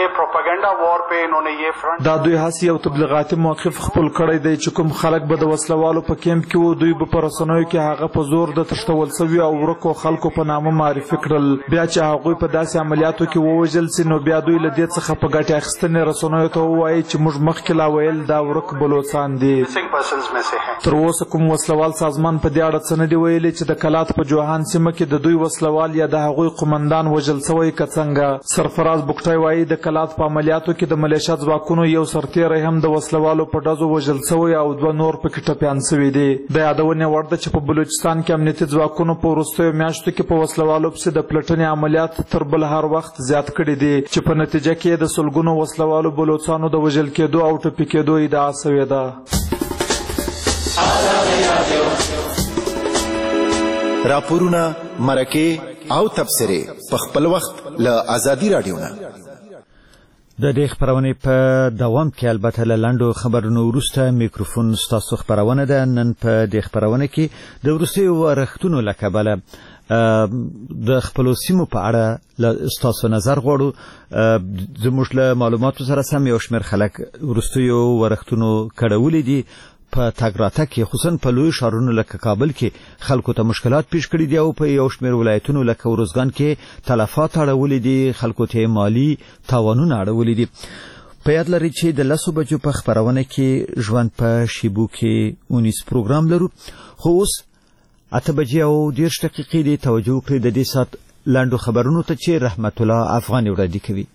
دا دوی هسې یو تبلیغاتي موقف خپل کړی دی چې کوم خلک به د وسلوالو په کیمپ کې وو دوی به په رسنیو کې هغه په زور د تښتول سوي او ورکو خلکو په نامه معرفي کړل. بیا چې هغوی په داسې عملیاتو کې ووژل سي نو بیا دوی له دې څخه په ګټې اخیستنې رسنیو ته ووایي چې موږ مخکې لا ویل دا ورک بلوڅان دي. تر اوسه کوم وسلوال سازمان په دې اړه څه نه دي ویلي چې د کلات په جوهان سیمه کې د دوی وسلوال یا د هغوی قمندان وژل سوی که څنګه. سرفراز بوکټي وایي د کلات په عملیاتو کې د ملیشه ځواکونو یو سرتیری هم د وسلوالو په ډزو وژل سوی او دوه نور پکې ټپیان سوي دي. د یادونې وړ ده چې په بلوچستان کې امنیتي ځواکونو په وروستیو میاشتو کې په وسلوالو پسې د پلټنې عملیات تر بل هر وخت زیات کړي دي چې په نتیجه کې د سلګونو وسلوالو بلوڅانو د وژل کېدو او ټپي کېدو ادعا سوې ده. راپورونه مرکه او تبصره په خپل وخت له آزادي رادیو نه. د دې خبرونه په دوام کې البته له لنډو خبرونو وروسته میکروفون ستاسو خبرونه ده. نن په دې خبرونه کې د وروستیو ورښتونو له کبله د خپلو سیمو په اړه له ستاسو نظر غواړو. زموږ له معلوماتو سره سم یو شمېر خلک وروستیو ورښتونو کړولي دي په تګ راتګ کې، خصوصا په لوی ښارونو لکه کابل کې خلکو ته مشکلات پیښ کړي دي او په یو شمېر ولایتونو لکه ارزګان کې تلفات اړولي دي، خلکو ته مالی تاوانونه اړولي دي. په یاد لرئ چې د لسو بجو په خبرونه کې ژوند په شیبو کې اونیس پروګرام لرو، خو اوس اته بجې او دېرش دقیقې دي. توجه وکړئ د دې ساعت لنډو خبرونو ته چې رحمت الله افغاني وړاندې کوي.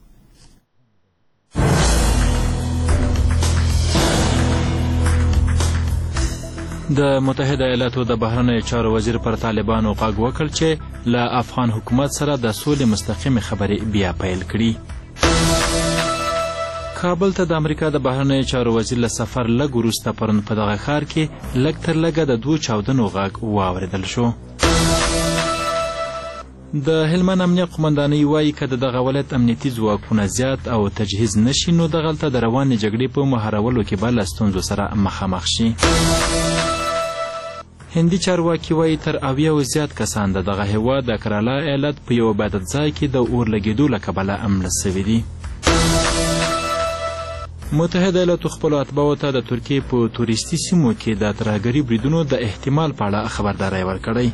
د متحده ایالاتو د بهرنیو چارو وزیر پر طالبانو غږ وکړ چې له افغان حکومت سره د سولې مستقیمې خبرې بیا پیل کړي. کابل ته د امریکا د بهرنیو چارو وزیر له سفر لږ وروسته پرون په دغه ښار کې لږ تر لږه د دوو چاودنو غږ واورېدل شو. د هلمند امنیه قومندانۍ وایي که د دغه ولایت امنیتي ځواکونه زیات او تجهیز نشي نو دغلته د روانې جګړې په مهارولو کې به له ستونزو سره مخامخ شي. هندي چارواکي وایي تر اویاو زیات کسان د دغه هېواد د کرالا ایالت په یو عبادت ځای کې د اور لګېدو له کبله مړه سوي دي. متحده ایالاتو خپلو اتباعو ته د ترکیې په تورستي سیمو کې د ترهګري بریدونو د احتمال په اړه خبرداری ورکړی.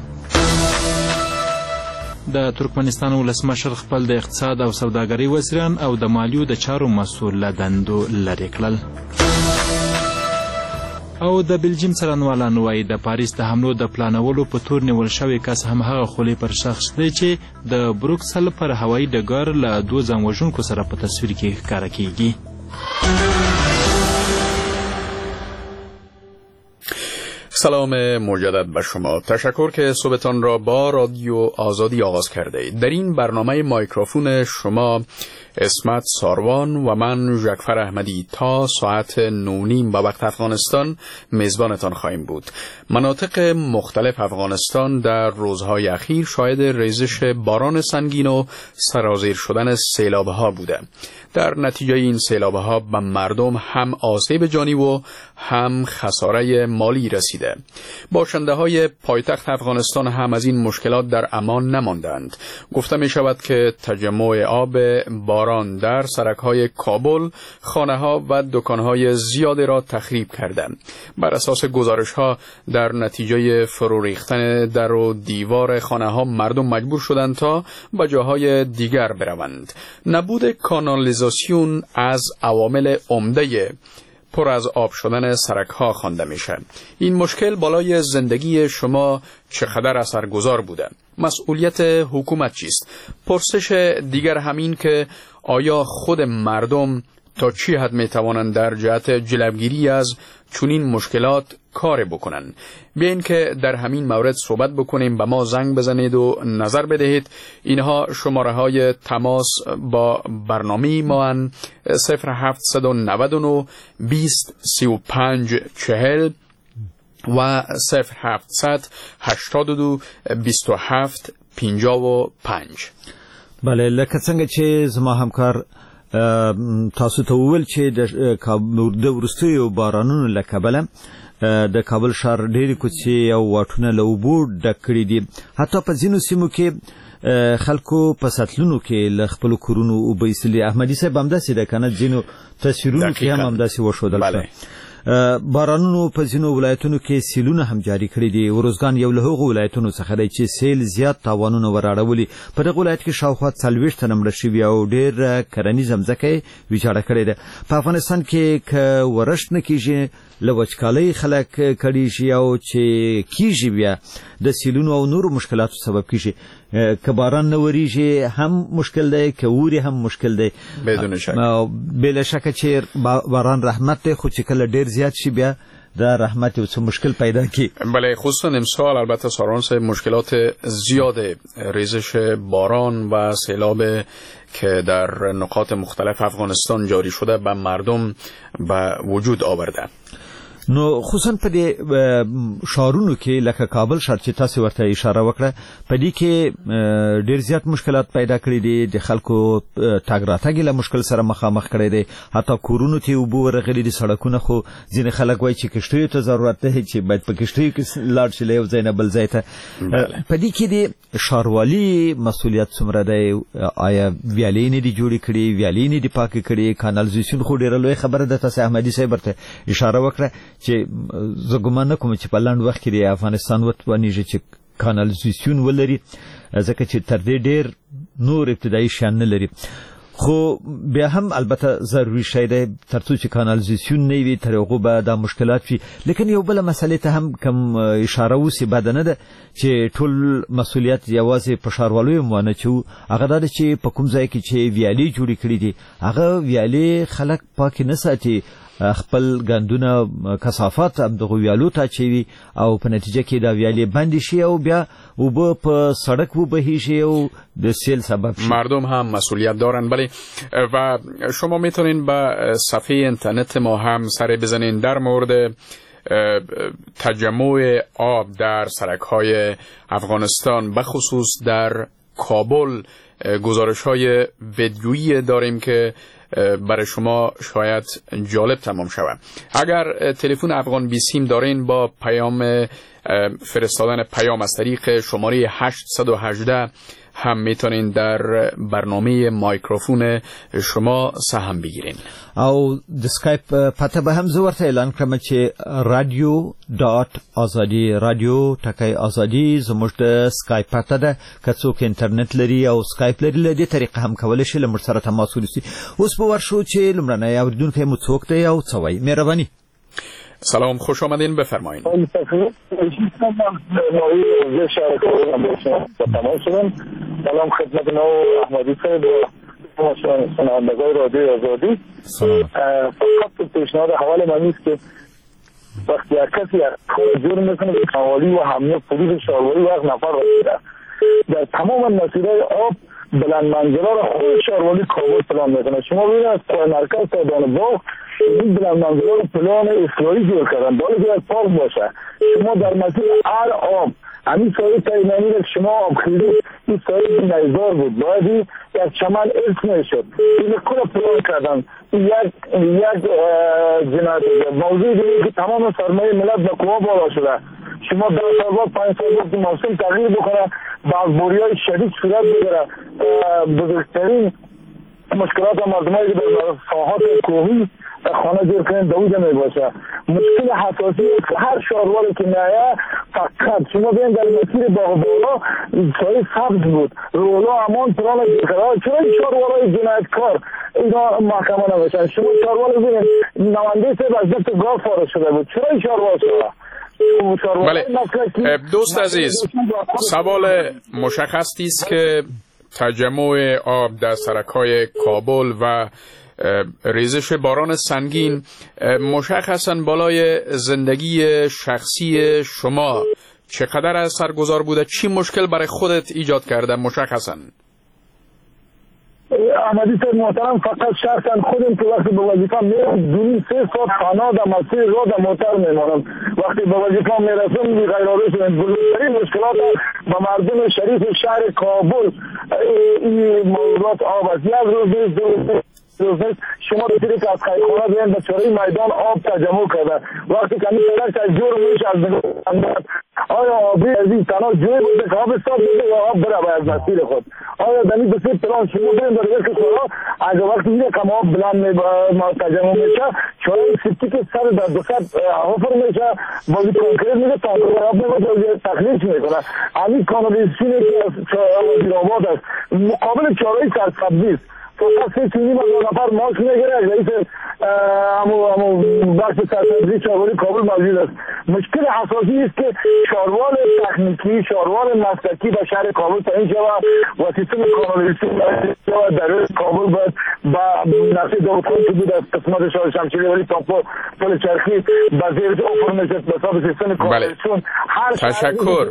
د ترکمنستان ولسمشر خپل د اقتصاد او سوداګرۍ وزیران او د مالیو د چارو مسؤل له دندو لرې کړل. او د بلجیم څارنوالان وایي د پاریس د حملو د پلانولو په تور نیول شوی کس همهغه خولې پر شخص دی چې د بروکسل پر هوایي ډګر له دوه ځان وژونکو سره په تصویر کې ښکاره کیږي. سلام مجدد به شما. تشکر که صبحتان را با رادیو آزادی آغاز کرده اید. در این برنامه مایکروفون شما اسمت ساروان و من ژکفر احمدی تا ساعت نو نیم به وقت افغانستان میزبانتان خواهیم بود. مناطق مختلف افغانستان در روزهای اخیر شاهد ریزش باران سنگین و سرازیر شدن سیلاب‌ها بوده. در نتیجه این سیلاب‌ها به مردم هم آسیب جانی و هم خساره مالی رسیده. باشنده‌های پایتخت افغانستان هم از این مشکلات در امان نماندند. گفته می شود که تجمع آب باران در سرک‌های کابل خانه‌ها و دکان‌های زیادی را تخریب کرده. بر اساس گزارش‌ها در نتیجه فرو ریختن در و دیوار خانه‌ها مردم مجبور شدند تا به جاهای دیگر بروند. نبود کانالیزاسیون از عوامل عمده پر از آب شدن سرک‌ها خوانده میشه. این مشکل بالای زندگی شما چقدر اثرگذار بوده؟ مسئولیت حکومت چیست؟ پرسش دیگر همین که آیا خود مردم تا چی حد میتوانند در جهت جلوگیری از چنین مشکلات کار بکنن؟ بیاین که در همین مورد صحبت بکنیم. به ما زنگ بزنید و نظر بدهید. اینها شماره های تماس با برنامه ما ان صفر هفتصد و نود و نه بیست سی و پنج چهل و صفر هفتصد هشتاد و دو بیست و هفت پنجاه و پنج. بله، لکه څنګه چې زما همکار تاسو ته وویل چې د وروستیو بارانونو له کبله د کابل ښار ډېرې کوڅې او واټونه له اوبو ډک کړي دي. حتی په ځینو سیمو کې خلکو په سطلونو کې له خپلو کورونو اوبه ایستلي. احمدي صاحب همداسې ده که نه؟ ځینو تصویرونو کې هم همداسې وښودل شوه. بارانونو په ځینو ولایتونو کې سیلونه هم جاري کړي دي. ارزګان یو له هغو ولایتونو څخه دی چې سیل زیات تاوانونه وراړولي. په دغه ولایت کې شاوخوا څلوېښت تنه مړه شوي او ډېر کرنیزه مځکه یې ویجاړه کړې ده. په افغانستان کې که ورښت نه کېږي له وچکالۍ خلک کړېږي او چې کېږي بیا د سیلونو او نورو مشکلاتو سبب کېږي. که باران نه وریږي هم مشکل دی، که ووري هم مشکل دی. بدون شک بلا شک چې باران رحمت دی، خو چې کله ډېر زیات شي بیا د رحمت یو څه مشکل پیدا کی. بله، خصوصا امسال البته ساران صاحب مشکلات زیاد ریزش باران و سیلاب که در نقاط مختلف افغانستان جاری شده به مردم به وجود آورده. نو خصوصا په دې شهرونو کې لکه کابل ښار چې تاسو ورته اشاره وکړه په دې کې ډېر زیات مشکلات پیدا کړي دي د خلکو تاګ راتګ له مشکل سره مخامخ کړي دي حتی کورونو ته اوبه ورغلي دي سړکونه خو ځینې خلک وایي چې کشتیو ته ضرورت دی چې باید په کشتیو کې لاړ شي له یو ځای نه بل ځای ته په دې کې د ښاروالي مسؤلیت څومره دی آیا ویالې نه دي جوړې کړي ویالې نه دي پاکې کړي کانالیزیشن خو ډېره لویه خبره ده تاسو احمدي صاحب ورته اشاره وکړه چې زه ګمان نه کوم چې په لنډ وخت کې د افغانستان وتوانیږي چې کانالیزیشن ولري ځکه چې تر دې ډېر نور ابتدایي شیان نه لري خو بیا هم البته ضروري شی دی تر څو چې کانالیزیشن نه وي تر هغو به دا مشکلات وي لیکن یو بله مسئلې ته هم کم اشاره وسي بده نه ده چې ټول مسؤلیت یوازې په ښاروالو هم ونه چو هغه دا ده چې په کوم ځای کې چې ویالې جوړې کړي دي هغه ویالې خلک پاکې نه ساتي خپل ګاندونه کثافات هم دغه ویالو ته اچوي او په نتیجه کې دا ویالې بندې شي او بیا اوبه په سړک وبهیږي او د سیل سبب شي. مردم هم مسئولیت دارن. بله و شما میتونین با صفحه اینترنت ما هم سر بزنین در مورد تجمع آب در سرک‌های افغانستان بخصوص در کابل گزارش‌های ویدیویی داریم که برای شما شاید جالب تمام شود. اگر تلفن افغان بیست دارین با پیام فرستادن پیام از طریق شماره هشت یک هشت هم میتونین در برنامه مایکروفون شما سهم بگیرین. او د سکایپ پته به هم زه ورته اعلان کړم چې رادیو ډاټ ازادي رادیو ټکی ازادي زموږ د سکایپ پته ده که څوک انټرنیټ لري او سکایپ لري له دې طریقه هم کولی شي له موږ سره تماس ونیسي. اوس به ورشو چې لومړنی اورېدونکی مو څوک دی او څه وایي. مهرباني. سلام خوش آمدین بفرمایید. سلام خدمت نو احمدی صاحب و شنوندگان رادیو آزادی. فقط پیشنهاد حوال من نیست که وقتی یک کسی کار جرم میکنه به حوالی و حمله پلیس شهرواری وقت نفر رسیده در تمام مسیرهای آب بلند منزلا را خود شهرواری کابل پلان میکنه. شما ببینید از پای مرکز تا دانباغ این بلند منزلا را پلان اصلاحی جور کردن بالا باید پاک باشه. شما در مسیر هر آب همین سایه تایمانی را شما آب خیلی این سایه نیزار بود باید یک چمن اسم نشد این کل پلان کردن. یک یک جنایت موضوع دیگه که تمام سرمایه ملت به کوه بالا شده. شما در سال بعد پنج سال بعد موسم تغییر بکنه بازبوری های شدید صورت بگیره بزرگترین مشکلات مردمایی که در ساحات کوهی خانه جور کنید دویده می باشه. مشکل حساسی که هر شهرواری که نیایه فقط شما بین در مسیر باغ بالا سایه سبز بود رولا امان پلان جرکرها چرا این شهروارای جنایتکار اینا محکمه نمیشن. شما شهروار بینید نمانده سه از دست گاه فارغ شده بود چرا این شهروار شده. بله دوست عزیز سوال مشخصی است که تجمع آب در سرک‌های کابل و ریزش باران سنگین مشخصاً بالای زندگی شخصی شما چقدر اثرگذار بوده؟ چی مشکل برای خودت ایجاد کرده مشخصاً؟ احمدی صاحب محترم فقط شخصا خودم که وقتی به وظیفه میرم دونی سه ساعت خانه در مسیر را در موتر میمانم. وقتی به وظیفه میرسم غیرعادی شدن بزرگترین مشکلات به مردم شریف شهر کابل این موضوعات آب است. یک روز نیست دو روز نیست شما بسیاری که از خیرخانه بیان به چاره میدان آب تجمع کرده. وقتی که این سرک از جور میشه از نگاه آیا آبی از این تنها جوی بوده که آب استاد بوده یا آب بره از مسیر خود. آیا دنی بسیار پلان شما بریم در یک سرا اگر وقتی اینه که ما بلند ما تجمع میشه چاره سیپتی که سر در دو سر حفر میشه بازی کنکریت میشه تا آب میشه تخلیص میکنه. همین کانالیزیشنی که وزیر آباد است مقابل چاره سرسبزی است. فقط سه چینی مزار نفر ماش میگیره رئیس همو همو بخش سرسبزی شهرواری کابل موجود است. مشکل اساسی است که شاروال تکنیکی شاروال مسلکی به شهر کابل تعیین شود و سیستم کانالیزیشن در کابل باید با نقشه داوودخان که بود از قسمت شهر شمشیری ولی تا پل چرخی به زیر افر میشه به حساب سیستم کانالیزیشن هر تشکر.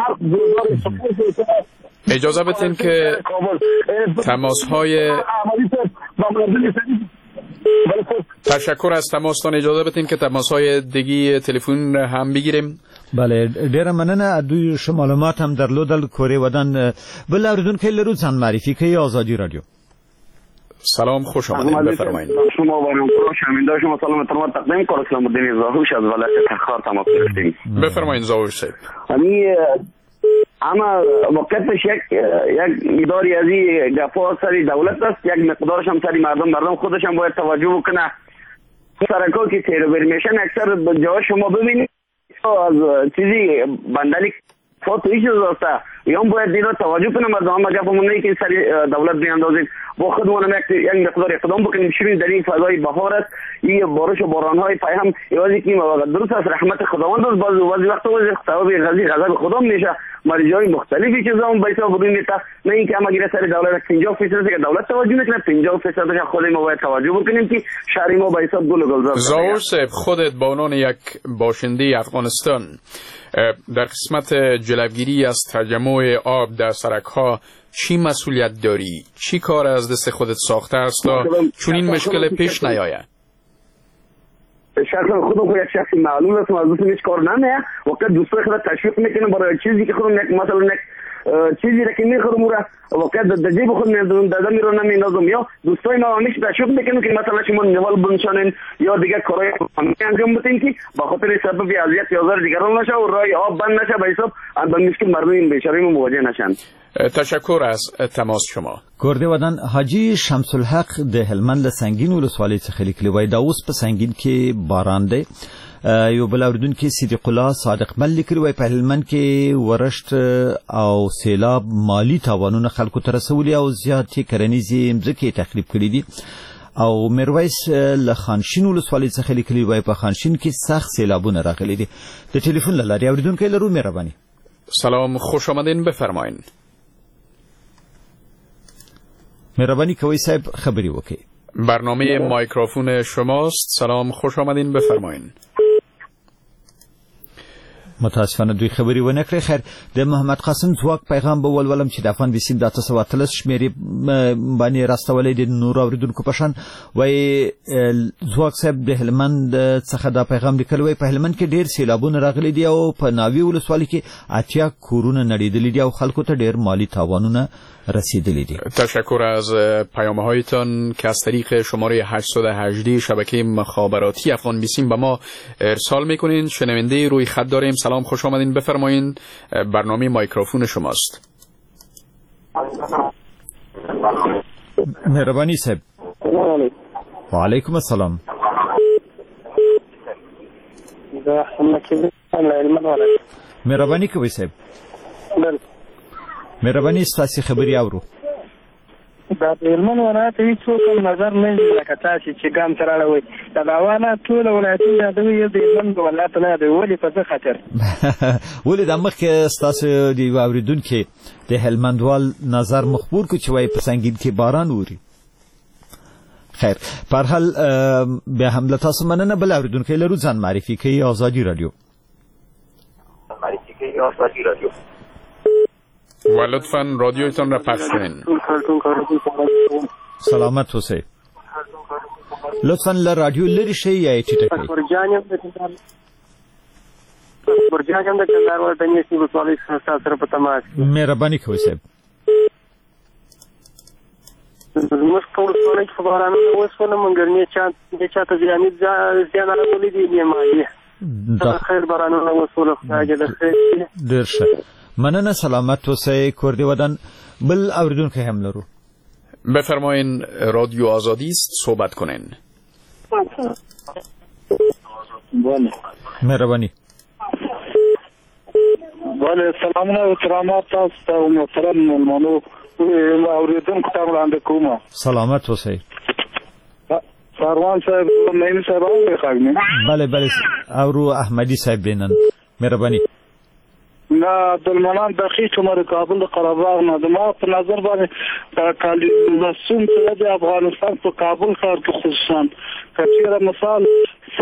اجازه بدین که تماس های تشکر از تماستان. اجازه بدین که تماس‌های دیگه تلفن هم بگیریم. بله ډیره مننه. دوی ش معلومات هم درلودل کورې ودان. بل اوریدونکو لرو ځان معرفي کوي آزادی رادیو. سلام، خوش آمدید، بفرمایید. شما بانم پرو شامنده شما سلام تمام تقدیم کار اسلام الدین زاهوش از ولایت تخار تماس گرفتیم. بفرمایید زاهوش صاحب. یعنی اما وقتش یک یک اداری ازی گفا سری دولت است، یک مقدارش هم سری مردم مردم خودش هم باید توجه بکنه. سرکو که تروریمیشن اکثر جای شما ببینید از چیزی بندلی فوت ایشوز است، یا باید دیگه توجه کنه مردم. اما گفتم نه که سری دولت بیاندازید با خودمون یک مقدار اقدام بکنیم. شیرین در این فضای بهار است، این بارش و باران‌های پیام ایوازی که درست است رحمت خداوند است. بعضی بعضی وقتا واسه ثواب غزی غضب خدا میشه مریجای مختلفی چیزا هم بیسا بدون میتا. نه اینکه اما گیره سر دولت پنجاه درصد که دولت توجه نکنه، پنجاه درصد خود ما باید توجه بکنیم که شهر ما بیسا گل و گلزار. زاهوش صاحب، خودت به عنوان یک باشنده افغانستان در قسمت جلوگیری از تجمع آب در سرک‌ها چی مسئولیت داری؟ چی کار از دست خودت ساخته است تا چون این مشکل پیش نیاید؟ شخصا خودم خود یک شخصی معلوم است، از دوستم هیچ کار نمیه. وقت دوستای خود تشویق میکنم برای چیزی که خودم یک مثلا یک چیزی را که میخورم اون وقت در جیب خود میندازم دادم میرو نمیندازم، یا دوستای ما همیشه تشویق میکنم که مثلا شما نوال بنشانین یا دیگه کارهای انجام بدین که با خاطر سبب اذیت یا ضرر دیگران نشه و راه آب بند نشه، به حساب به مشکل مردم بیچاره مواجه نشن. تشکر از تماس شما. ګورده ودان حاجی شمس الحق د هلمند سنگین ولسوالۍ څخه لیکلی وای دا اوس په سنگین کې باران دی. یو بل اوریدونکو صدیق الله صادق مل لیکلی وای په هلمند کې ورشت او سیلاب مالی تاوانونه خلکو ته رسولي او زیاتې کرنیزې مځکې تخریب کړي دي. او میرویس له خانشین ولسوالۍ څخه لیکلی وای په خانشین کې سخت سیلابونه راغلي دي. د ټلیفون له لارې اوریدونکو لرو مهرباني. سلام، خوش آمدین، بفرمایید. مهربانی کوي صاحب خبری وکي. برنامه مایکروفون شماست. سلام، خوش آمدین، بفرمایید. متاسفانه دوی خبري ونه کړې. خیر د محمد قاسم ځواک پیغام به ولولم چې د افغان بیسیم د اته سوه اتلس شمیرې باندې راستولې د نور اوریدونکو په شان وای ځواک صاحب د هلمند څخه دا پیغام لیکلی وای په هلمند کې ډیر سیلابونه راغلي دي او په ناوی ولسوالۍ کې اتیا کورونه نړیدلي دي او خلکو ته ډیر مالی تاوانونه رسیدلی دي. تشکر از پیام هایتان که از طریق شماره هشتصد و هجده شبکه مخابراتی افغان بیسیم به ما ارسال میکنین. شنونده روی خط داریم. سلام، خوش آمدین، بفرمایین. برنامه مایکروفون شماست. مهربانی صاحب. و علیکم السلام. مهربانی کوي صاحب. مهرباني ستاسو خبري اورو. دا د هلمند ولایت هیڅ څوک نظر نه لکه تاسو چې ګام تر اړوي دا روانه ټول ولایتونه د وی د هلمند ولایت نه دی ولې په خطر ولې د مخ ستاسو دی اوریدونکو د هلمندوال نظر مخبور کو چې وای په سنگین کې باران ووري. خیر په هر حال به حمله تاسو مننه. بل اوریدونکو لرو ځان معرفي کوي آزادی رادیو. معرفی کوي آزادی رادیو. و لطفاً رادیویتان را پخش کنین. سلامت اوسئ. لطفاً له رادیو لرې شئ یا یې ټیټه کړئ. برجان هم د کندهار ولایت د ولسوالۍ څخه سره په تماس. مهرباني کوئ صاحب. زموږ په ولسوالۍ کې په بارانونو وشوله منګرنې چا چاته زیانې زیان راغلی دي مالي خیر بارانونه وشوله خدای دې خیر. ډېر ښه مننه. سلامت اوسئ. کوردی ودان بل اوریدونکو هم لرو. بفرمایین. رادیو آزادی است، صحبت کنین. بله مهربانی. بله سلامونه و احترامات تاسو ته محترم مېلمنو اوریدونکو ته وړاندې کوم. سلامت اوسئ. ساروان صاحب نیم صاحب او خاګنه. بله بله اورو احمدی صاحب دینن. مهربانی. نه عبدالمنان دقیق مر کابل قره‌باغ نه د ما په نظر باندې کالی مسوم ته د افغانستان په کابل ښار کې خصوصا کچېره مثال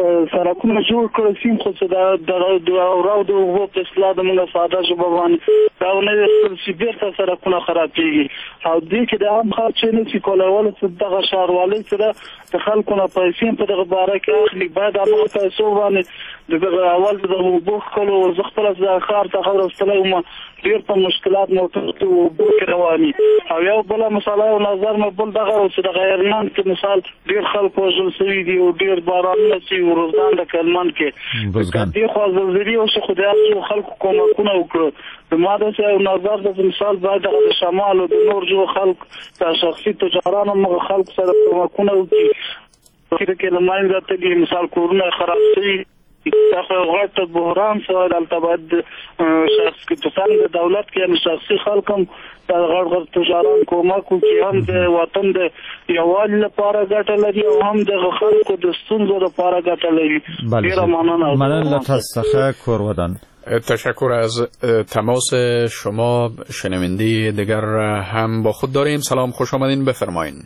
سرکونه جوړ کړل سیم خو د د راو د وو په اصلاح د موږ ساده ژبه باندې دا نه وستل چې بیرته سړکونه خرابېږي او دې کې د عام خلک چې نه چې کولای څه دغه ښاروالۍ سره د خلکو نه پیسې په دغه باره کې اخلي باید هغه پیسو باندې دغه اول د اوبو ښکلو زه خپله ښار ته راوستلی وم ډېر په مشکلات موټر کې اوبو کې رواني او یو بله مسله او نظر مې بل دغه و چې دغه ایرلند کې مثال ډېر خلک وژل سوي دي او ډېر بارانونه چې روزان د کلمند کې دې خوا زلزلې وشي خو د هغو خلکو کومکونه وکړو ما داسې یو نظر د مثال باید د شمال او د نور جو خلک د شخصي تجارانو مغه خلکو سره کومکونه وکړي کې د ماین راته مثال کورونه خراب شوي دا خو غټ بحران سوال دلته باید شخص کې پسند د دولت کې هم شخصي خلک هم د غټ غټ تجاران کومک وکړي هم د وطن د یووالي لپاره ګټه لري او هم د خلکو د ستونزو لپاره ګټه لري ډېره مننه مننه تاسو څخه کورودان تشکر از تماس شما. شنونده دیگر هم با خود داریم. سلام، خوش آمدین، بفرمایین.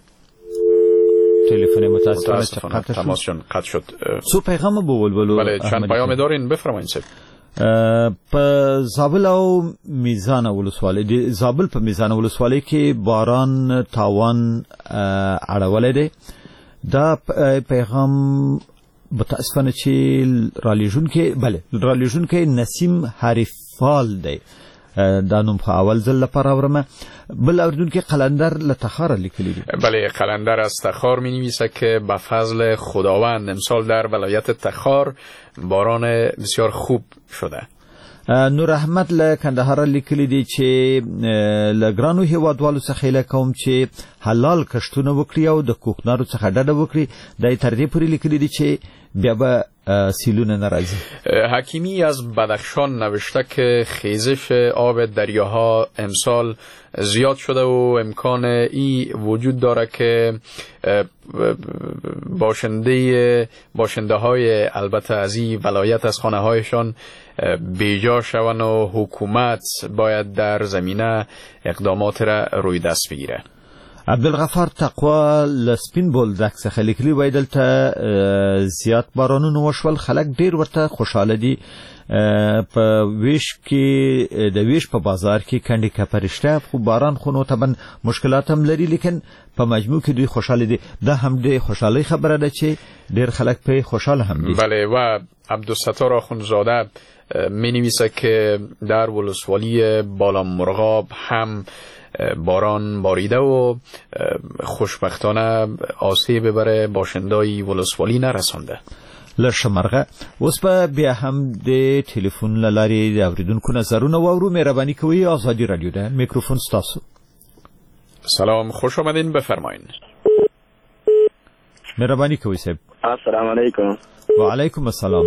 تلفن متاسفانه تماسشون قطع شد. سو پیغام بولبلو بله چند پیام دارین، بفرمایین سید. په زابل او میزان ولسوالۍ دی زابل په میزان ولسوالۍ کې باران تاوان اړولې دی. دا پیغام متاسفانه چې رالیجون کې بله رالیجون کې نسیم حریفال دی دا نوم په اول ځل لپاره اورم. بل اوردون که قلندر لتخار لیکلی دی. بله قلندر از تخار می نویسه که به فضل خداوند امسال در ولایت تخار باران بسیار خوب شده. نور احمد له کندهار لیکلی دی چې لګرانو هیوادوالو څخه له کوم چې حلال کشتونه وکړي او د کوکنارو څخه ډډه وکړي د تر دې پورې لیکلی دی چې بیا به سیلون ناراضی. حکیمی از بدخشان نوشته که خیزش آب دریاها امسال زیاد شده و امکان ای وجود داره که باشنده باشنده های البته از این ولایت از خانه هایشان بیجا شوند و حکومت باید در زمینه اقدامات را روی دست بگیره. عبدالغفار تقوا لسپین بولدک څخه لیکلي وای دلته زیات بارانونه وشول خلک ډیر ورته خوشاله دي. په ویش کې د ویش په بازار کې کندې کپرشته خو باران خو نو طبعا مشکلات هم لري لیکن په مجموع کې دوی خوشاله دي. دا هم د خوشحالي خبره ده چې ډیر خلک په خوشاله هم دي. بله و عبدالستار آخوندزاده می نویسه که در ولسوالی بالامرغاب هم باران باریده و خوشبختانه آسیب بر باشندای ولسوالی نرسانده. لشمرغه اوس په بیا هم د ټلیفون لارې د اوریدونکو نظرونه واورو. مهرباني کوئ آزادی رادیو ده میکروفون ستاسو. سلام، خوش آمدین، بفرمایین. مهرباني کوئ صاحب. السلام علیکم. و علیکم السلام.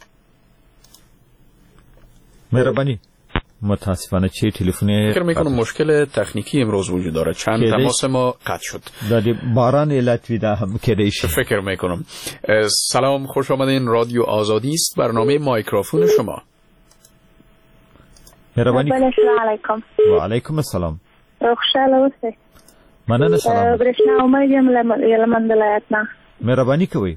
مهرباني. متاسفانه چه تلفنی فکر میکنم مشکل تکنیکی امروز وجود داره. چند تماس ما قطع شد. دادی باران علت ویده هم کدیش فکر میکنم. سلام، خوش آمدین. رادیو آزادی است، برنامه مایکروفون شما. مهربانی. السلام علیکم. و علیکم السلام. خوشحال اوسئ. مننه. سلام. برشنا امید یم یلمند ولایتنا. مهربانی کوئ.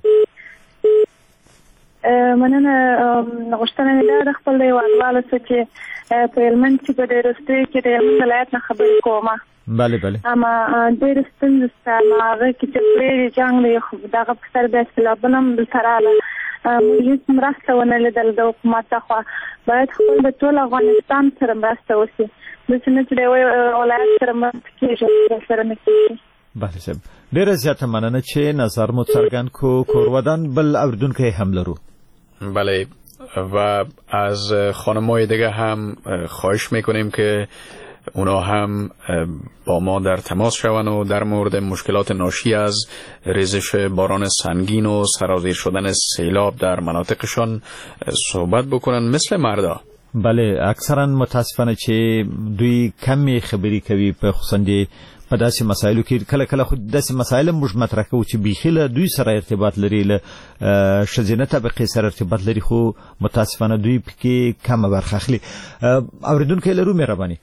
مننه. غوښتنه مې دا د خپل هیوادوالو څخه چې په هلمند کې په ډېرو سترګو کې د هلمند ولایت نه خبرې کومه. بله بله. اما ډېرې ستونزې شته. هغه کې چې ډېرې جنګ دی دغه په سر بیا سیلابونه هم دلته راغله. موږ هېڅ مرسته ونه لیدل د حکومت څخه. باید خپل د ټول افغانستان سره مرسته وشي. داسې نه چې د یوه ولایت سره مرسته کېږي سره نه کېږي. بله صاحب ډېره زیاته مننه چې نظر مو څرګند کو. کورودان بل اوریدونکی هم لرو. بله و از خانم‌های دیگه هم خواهش میکنیم که اونا هم با ما در تماس شوند و در مورد مشکلات ناشی از ریزش باران سنگین و سرازیر شدن سیلاب در مناطقشان صحبت بکنن مثل مردا. بله اکثرا متاسفانه چې دوی کمی خبري کوي په خصوصا د په داسې مسایلو کې کله کله خو داسې مسایل موږ مطرح کوو چې بیخي له دوی سره ارتباط لري له ښځینه طبقې سره ارتباط لري خو متاسفانه دوی پکې کمه برخه اخلي. اوریدونکی لرو مهرباني.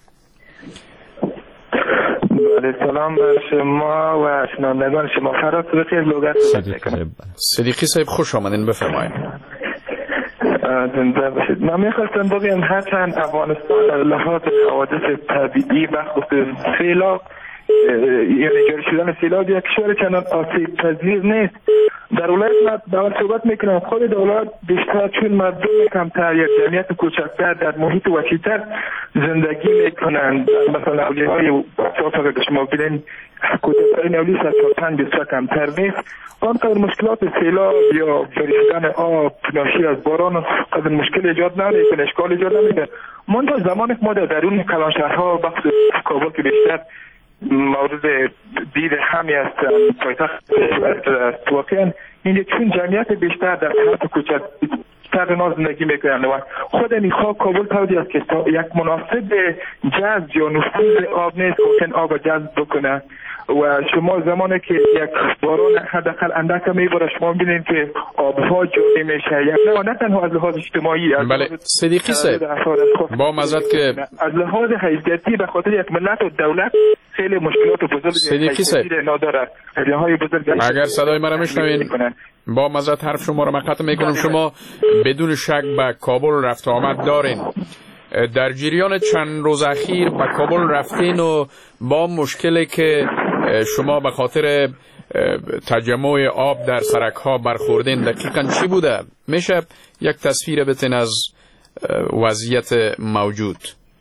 بله سلام بر شما و شنوندگان شما. فرات بخیر لوگت صدیقی صاحب خوش آمدین، بفرمایید. زنده باشید. من میخواستم بگم هرچند افغانستان لحاظ حوادث طبیعی و خصوص سیلاب یعنی جاری شدن سیلاب یک کشور چندان آسیب پذیر نیست. در ولایت ما دولت صحبت میکنم خود دولت بیشتر چون مردم کمتر یک جمعیت کوچکتر در محیط وسیع‌تر زندگی میکنند. مثلا اولیای بساط اگر شما ببینید کوچکترین اولی صد و پنج بسیار کمتر نیست. آنقدر مشکلات سیلاب یا جاری شدن آب ناشی از باران قدر مشکل ایجاد نمیکنه، اشکال ایجاد نمیکنه. منتها زمانی که ما در درون کلانشهرها بخصوص کابل که بیشتر مورد دید همی است پایتخت واقعا اینجا چون جمعیت بیشتر در حالت کوچک تر ناز زندگی میکنند و خود میخواه کابل طوری است که یک مناسب جذب یا نفوذ آب نیست که آب جذب بکنه و شما زمانی که یک باران حداقل اندک میباره شما ببینید که آبها جاری میشه یک نه نه تنها از لحاظ اجتماعی از بله صدیقی صاحب با مزد که از لحاظ حیثیتی به خاطر یک ملت و دولت خیلی مشکلات بزرگ صدیقی صاحب نداره های بزرگ اگر صدای مرا میشنوین با مزد حرف شما رو مقطع میکنم. شما بدون شک به کابل رفت آمد دارین، در جریان چند روز اخیر به کابل رفتین و با مشکلی که شما به خاطر تجمع آب در سرک ها برخوردین دقیقاً چی بوده؟ میشه یک تصویر بتین از وضعیت موجود؟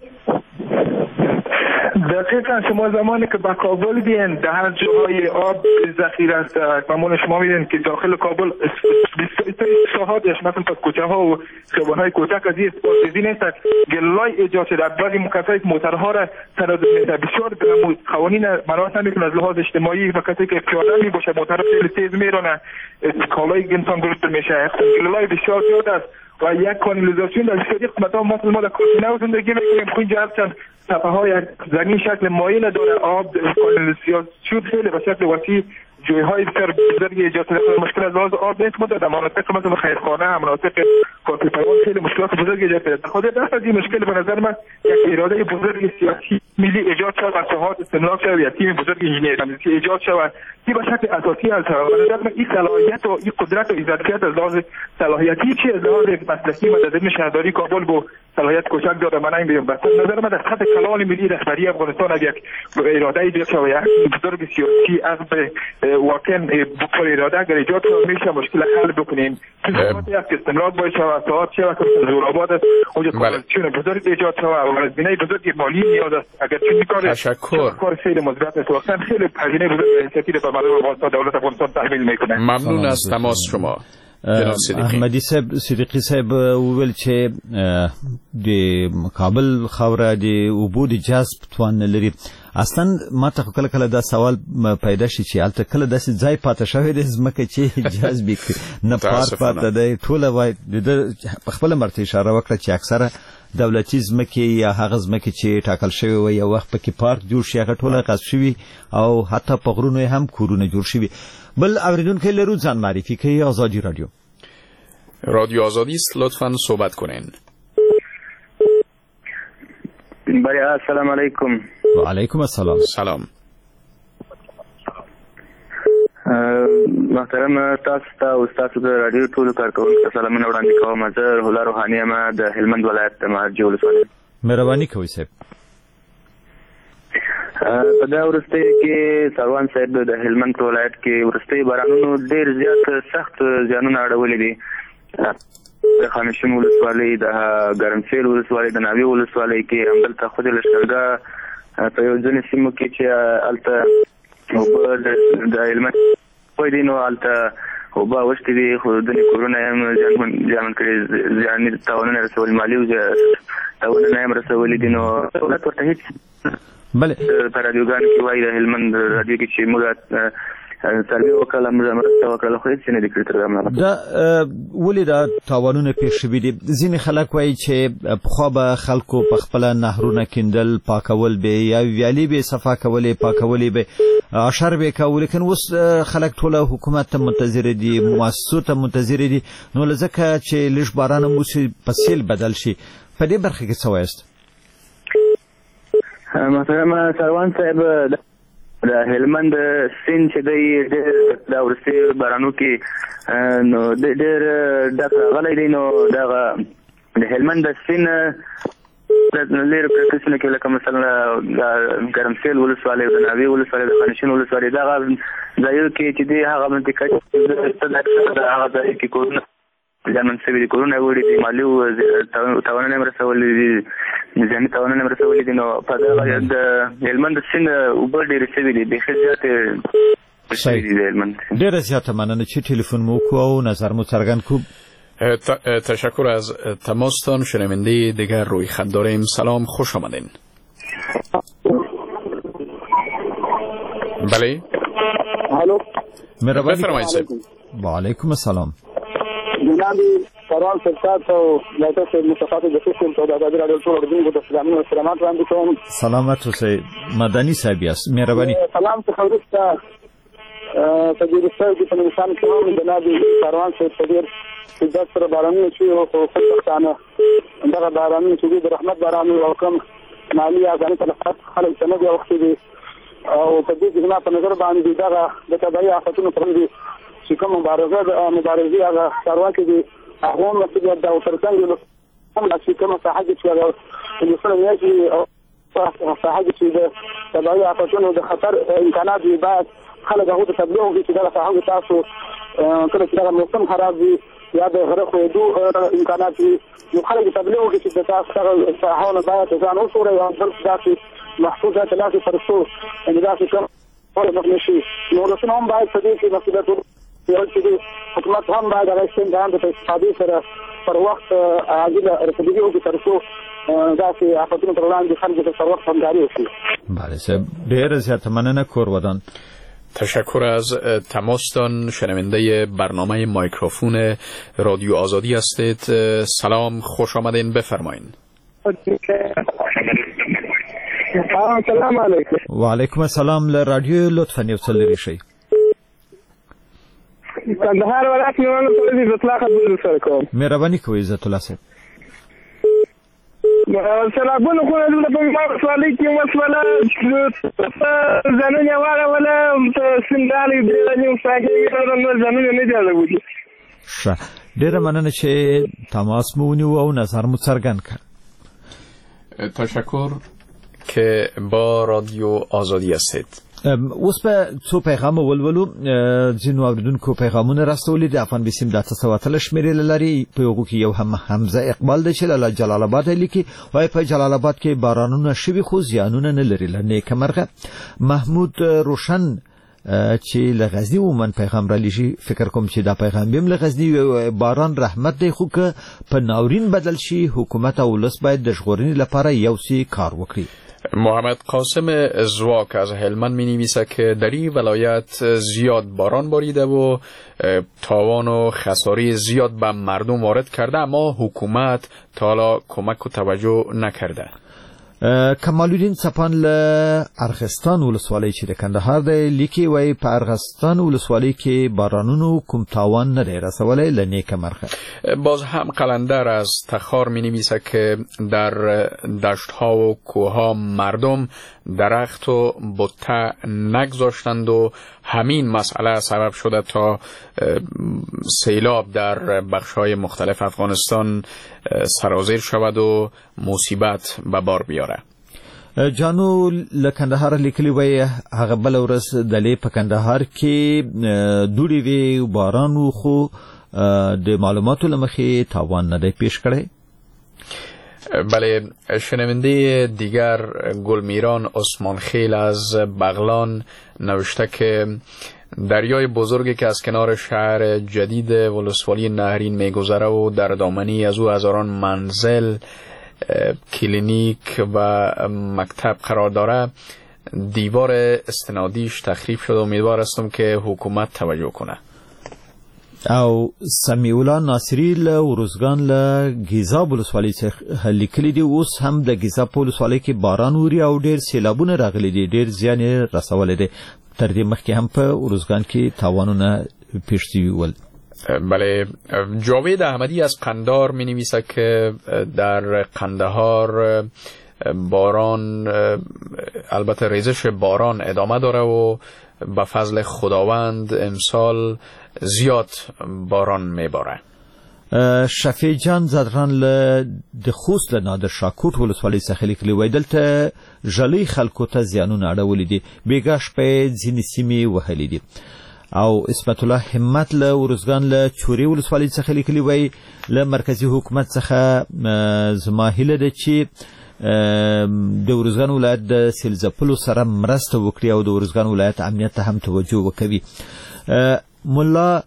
دقیقا شما زمانی که به کابل بیاین در هر جاهای آب ذخیره است. معمولا شما میدین که داخل کابل ساحاتش مثلا پس کوچه ها و خیابان های کوچک از این استفاده نیست. گلای ایجاد شده بعضی مکاتبه موترها را ترازو میده بسیار قوانین مراعات نمیکنه از لحاظ اجتماعی و کسی که پیاده میباشه موتر خیلی تیز میرونه کالای انسان گرفته میشه. گلای بسیار زیاد است و یک کانالیزاسیون در بسیاری قسمت‌ها مثل ما در کوچنو زندگی میکنیم خو اینجا هرچند صفحه های زمین شکل مایل داره آب کانالیزاسیون خیلی به شکل وسیع جوی‌های بسیار بزرگی ایجاد شده. مشکل از لحاظ آب نیست. ما در مناطق مثل خیرخانه مناطق کافی پیوان خیلی مشکلات بزرگی ایجاد شده. خود دست از این مشکل به نظر من یک اراده بزرگ سیاسی ملی ایجاد شد و صحات استملاک شد یا تیم بزرگ انجینری که ایجاد شد که به شکل اساسی از به نظر من این صلاحیت و این قدرت و ایجادیت از لحاظ صلاحیتی چی از لحاظ مسلکی مدد شهرداری کابل با صلاحیت کوچک داره. من نمی‌بینم به نظر من در خط کلان ملی رهبری افغانستان یک اراده ایجاد شد یک بزرگ سیاسی عقب واقعا بکر اراده اگر ایجاد شد میشه مشکل حل بکنیم. یک استمرار باشه و ساعت شه و زورآباد است اونجا کارشون بزرگ ایجاد شد و هزینه بزرگ مالی نیاز است. اگر چنین کار تشکر کار خیلی مثبت است واقعا خیلی هزینه بزرگ انتقالی به مردم افغانستان دولت افغانستان تحمیل میکنه. ممنون از تماس شما. احمدی صاحب صدیقی صاحب وویل چې د کابل خوره د اوبو د جذب توان لري. اصلا ما ته کله کله دا سوال پیدا شي چې الته کله داسې ځای پاتې شوی دی ځمکه چې جذب نه پارک پاتې دی ټوله وای د خپل مرته اشاره وکړه چې اکثره دولتي ځمکې یا هغه ځمکې چې ټاکل شوی وي یو وخت پکې پارک جوړ شي هغه ټوله غصب شوي او حتی په غرونو هم کورونه جوړ شوي. بل اوریدونکو لرو ځان معرفي کوي. آزادی رادیو رادیو آزادی است، لطفاً صحبت کنین. بله السلام علیکم. و علیکم السلام. سلام. محترم تاسو ته او تاسو د رادیو ټول کارکونکو سلامونه وړاندې کوم. زه رولا روحاني یم د هلمند ولایت د مهرجې ولسوالۍ. مهرباني کوئ صاحب. په دا ورسته کې سروان صاحب د هلمند ولایت کې ورسته بارانونو ډیر زیات سخت زیانونه اړولې دي. د خانشین ولسوالۍ د ګرمسیر ولسوالۍ د ناوی ولسوالۍ کې همدلته خو د لښکرګاه په یو ځینې سیمو کې چې هلته اوبه د هلمند پوی دي نو هلته اوبه اوښتې دي خو ځینې کورونه یې هم زیانمن کړي زیاني تاوانونه رسولي مالي تاوانونه یې هم رسولي دي نو دولت ورته هېڅ بله په رادیوګانو کې وایي د هلمند رادیو کې چې موږ سروې وکړله موږ مرسته وکړله خو هېڅ نه دي کړي تر دا دا ولې دا تاوانونه پېښ شوي دي؟ ځینې خلک وایي چې پخوا به خلکو په خپله نهرونه کیندل پاکول به یا ویالې به یې صفا کولې پاکولې به اشر به یې کوو لیکن اوس خلک ټوله حکومت ته منتظره دي مؤسسو ته منتظره دي نو له ځکه چې لږ باران هم وشي په سیل بدل شي په دې برخه کې څه وایاست؟ محترم سروان صاحب د هلمند سیند چې دی د وروستي بارانو کې نو ډېر ډک راغلی دی. نو دغه د هلمند د سیند لرې پرېکسونه کې لکه مثلا ګرمسیل ولسوالۍ د ناوې ولسوالۍ د خانشین ولسوالۍ دغه ځایو کې چې دی هغه منطقه د هغه ځای کې کورونه زیانمن شوي دي، کورونه وړي دي، مالي تاوانونه یې رسولي دي، نظامي تاوانونه یې رسولي دي. نو په دغه د هلمند د سیند اوبه ډېرې شوي دي، بیخي زیاتې شوي دي د هلمند. ډېره زیاته مننه چې تلفن مو وکړو او نظر مو څرګند کړو. تشکر از تماستان. شنونده دیگر روی خط داریم. سلام، خوش آمدین. بله الو، بفرمایید. و علیکم السلام. جناب سروان سرکار او ډاکټر صاحب مصطفی د سیستم او د ازادي راډیو ټول اردوونکو د سلامونو او سلامات وړاندې کوم. سلامت اوسئ. مدني صاحب یاست، مهرباني. سلام څه خبره ده؟ په دې ځای کې په انسان کې هم جناب سروان صاحب په ډېر شدت سره بارانونه شوي او په پښتانه دغه بارانونه چې د رحمت بارانونه او کوم مالي ازاني تلفات خلک ته نه دی وخت دي او په دې ځای په نظر باندې دغه د تبعي آفتونو پر دې چې کوم مبارزه مبارزي هغه سروان کې دي هغه مسؤلیت دا او ترڅنګ هم چې کوم صحه چې هغه د سره یې او صحه چې د تبعي آفتونو د خطر امکانات دی باید خلک هغه ته تبلیغ وکړي چې دا صحه تاسو کله چې دا موسم خراب وي یا د غره خوېدو امکانات وي نو خلک تبلیغ وکړي چې تاسو هغه صحه نه باید ځان وسوري او بل داسې محفوظه تلاسي پرسو ان داسې کوم ټول مخنشي نو رسنه هم باید په دې کې مسؤلیت ورکړي. حکومت هم باید هغه څنګه د استفادې سره پر وخت عاجله رسیدګي وکړي ترڅو داسې آفتونو پر وړاندې خلکو ته پر وخت همکاري وکړي. بله صاحب، ډېره زیاته مننه. کور ودان. تشکر از تماستان. شنونده برنامه مایکروفون رادیو آزادی هستید. سلام، خوش آمدین. بفرمایین. سلام علیکم. و علیکم السلام. له رادیو لطفا یو څه لرې شئ. کندهار ولایت میوند پولیس اطلاع خبر سره کوم. مهرباني کوئ عزت الله صاحب. سلامونه خو د په مسولې کې مسوله ځانونه واره ولا سندالي د نیو ساګي نو ځانونه نه جوړوي. ښه، ډېره مننه چې تماس مو ونیو او نظر مو څرګند کړ. تشکر که با رادیو آزادی هستید. اوس په څو پیغام ولولو. ځینو اوریدونکو پیغامونه راستولي د افغان بسیم د اته سوه اتلس شمېرې له لارې په هغو کې یو هم حمزه اقبال دی چې له جلال آباد لیکي وایي په جلال آباد کې بارانونه شوي خو زیانونه نه لري. له نیکه مرغه محمود روشن چې له غزني عموما پیغام را لیږي، فکر کوم چې دا پیغام بیم له غزني باران رحمت دی خو که په ناورین بدل شي حکومت او ولس باید د ژغورنې لپاره یو څه کار وکړي. محمد قاسم زواک از هلمند می نویسه که در این ولایت زیاد باران باریده و تاوان و خساری زیاد به مردم وارد کرده اما حکومت تا حالا کمک و توجه نکرده. کمالالدین چپان له ارغستان ولسوالۍ چې د کندهار دی لیکي وایي په ارغستان ولسوالۍ کې بارانونو کوم تاوان نه دی رسولی. له نیکه مرغه باز هم قلندر از تخار می نویسه که در دشت ها و کوه ها مردم درخت و بته نگذاشتند و همین مسئله سبب شده تا سیلاب در بخش های مختلف افغانستان سرازیر شود و مصیبت به بار بیاره. جانو له کندهار لیکلی وایي هغه بله ورځ دلې په کندهار کې دوړې وې باران و خو د معلوماتو له مخې تاوان نه دی پیش کړی. بله، شنونده دیگر گلمیران عثمان خیل از بغلان نوشته که دریای بزرگی که از کنار شهر جدید ولسوالی نهرین میگذره و در دامنی از او هزاران منزل، کلینیک و مکتب قرار داره دیوار استنادیش تخریب شده. امیدوار هستم که حکومت توجه کنه. او سمیع الله ناصری له ورزګان له ګیزاب ولسوالۍ څخه لیکلي دي اوس هم د ګیزاب په ولسوالۍ کې باران اوري او ډېر سیلابونه راغلي دي، ډېر زیان یې رسولی دی. تر دې مخکې هم په ورزګان کې تاوانونه پیښ شوي ول. بله، جاوید احمدی از قندهار می نویسه که در قندهار باران البته ریزش باران ادامه داره و به فضل خداوند امسال زیاد باران میباره. شفیع جان زدران له د خوست له نادر شاکوټ ولسوالۍ څخه لیکلي وای دلته ژلۍ خلکو ته زیانونه اړولي دي بیګا شپې ځینې سیمې وهلي دي. او اسمت الله همت له ورزګان له چوري ولسوالۍ څخه لیکلي وای له مرکزی حکومت څخه زما هیله ده چې د ورزګان ولایت د سیلځپلو سره مرسته وکړي او د ورزګان ولایت امنیت ته هم توجه وکوي. مولا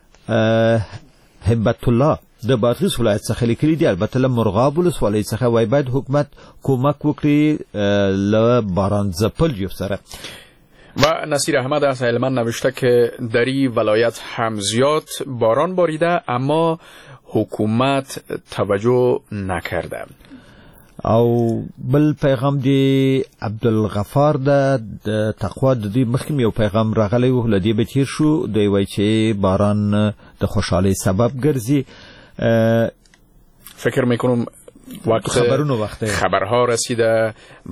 هبت الله د بادغیس ولایت څخه لیکلي دي البته له مرغاب ولسوالۍ څخه وای باید حکومت کومک وکړي له باران ځپل سره. و نصیر احمد از هلمند نوشته که در این ولایت هم زیاد باران باریده اما حکومت توجه نکرده. او بل پیغام دی عبدالغفار ده د تقوا د دې مخکې یو پیغام راغلی و لدی به تیر شو دی وای چې باران د خوشحالۍ سبب ګرځي. فکر میکنم وقت خبرونو وقت خبرها رسیده.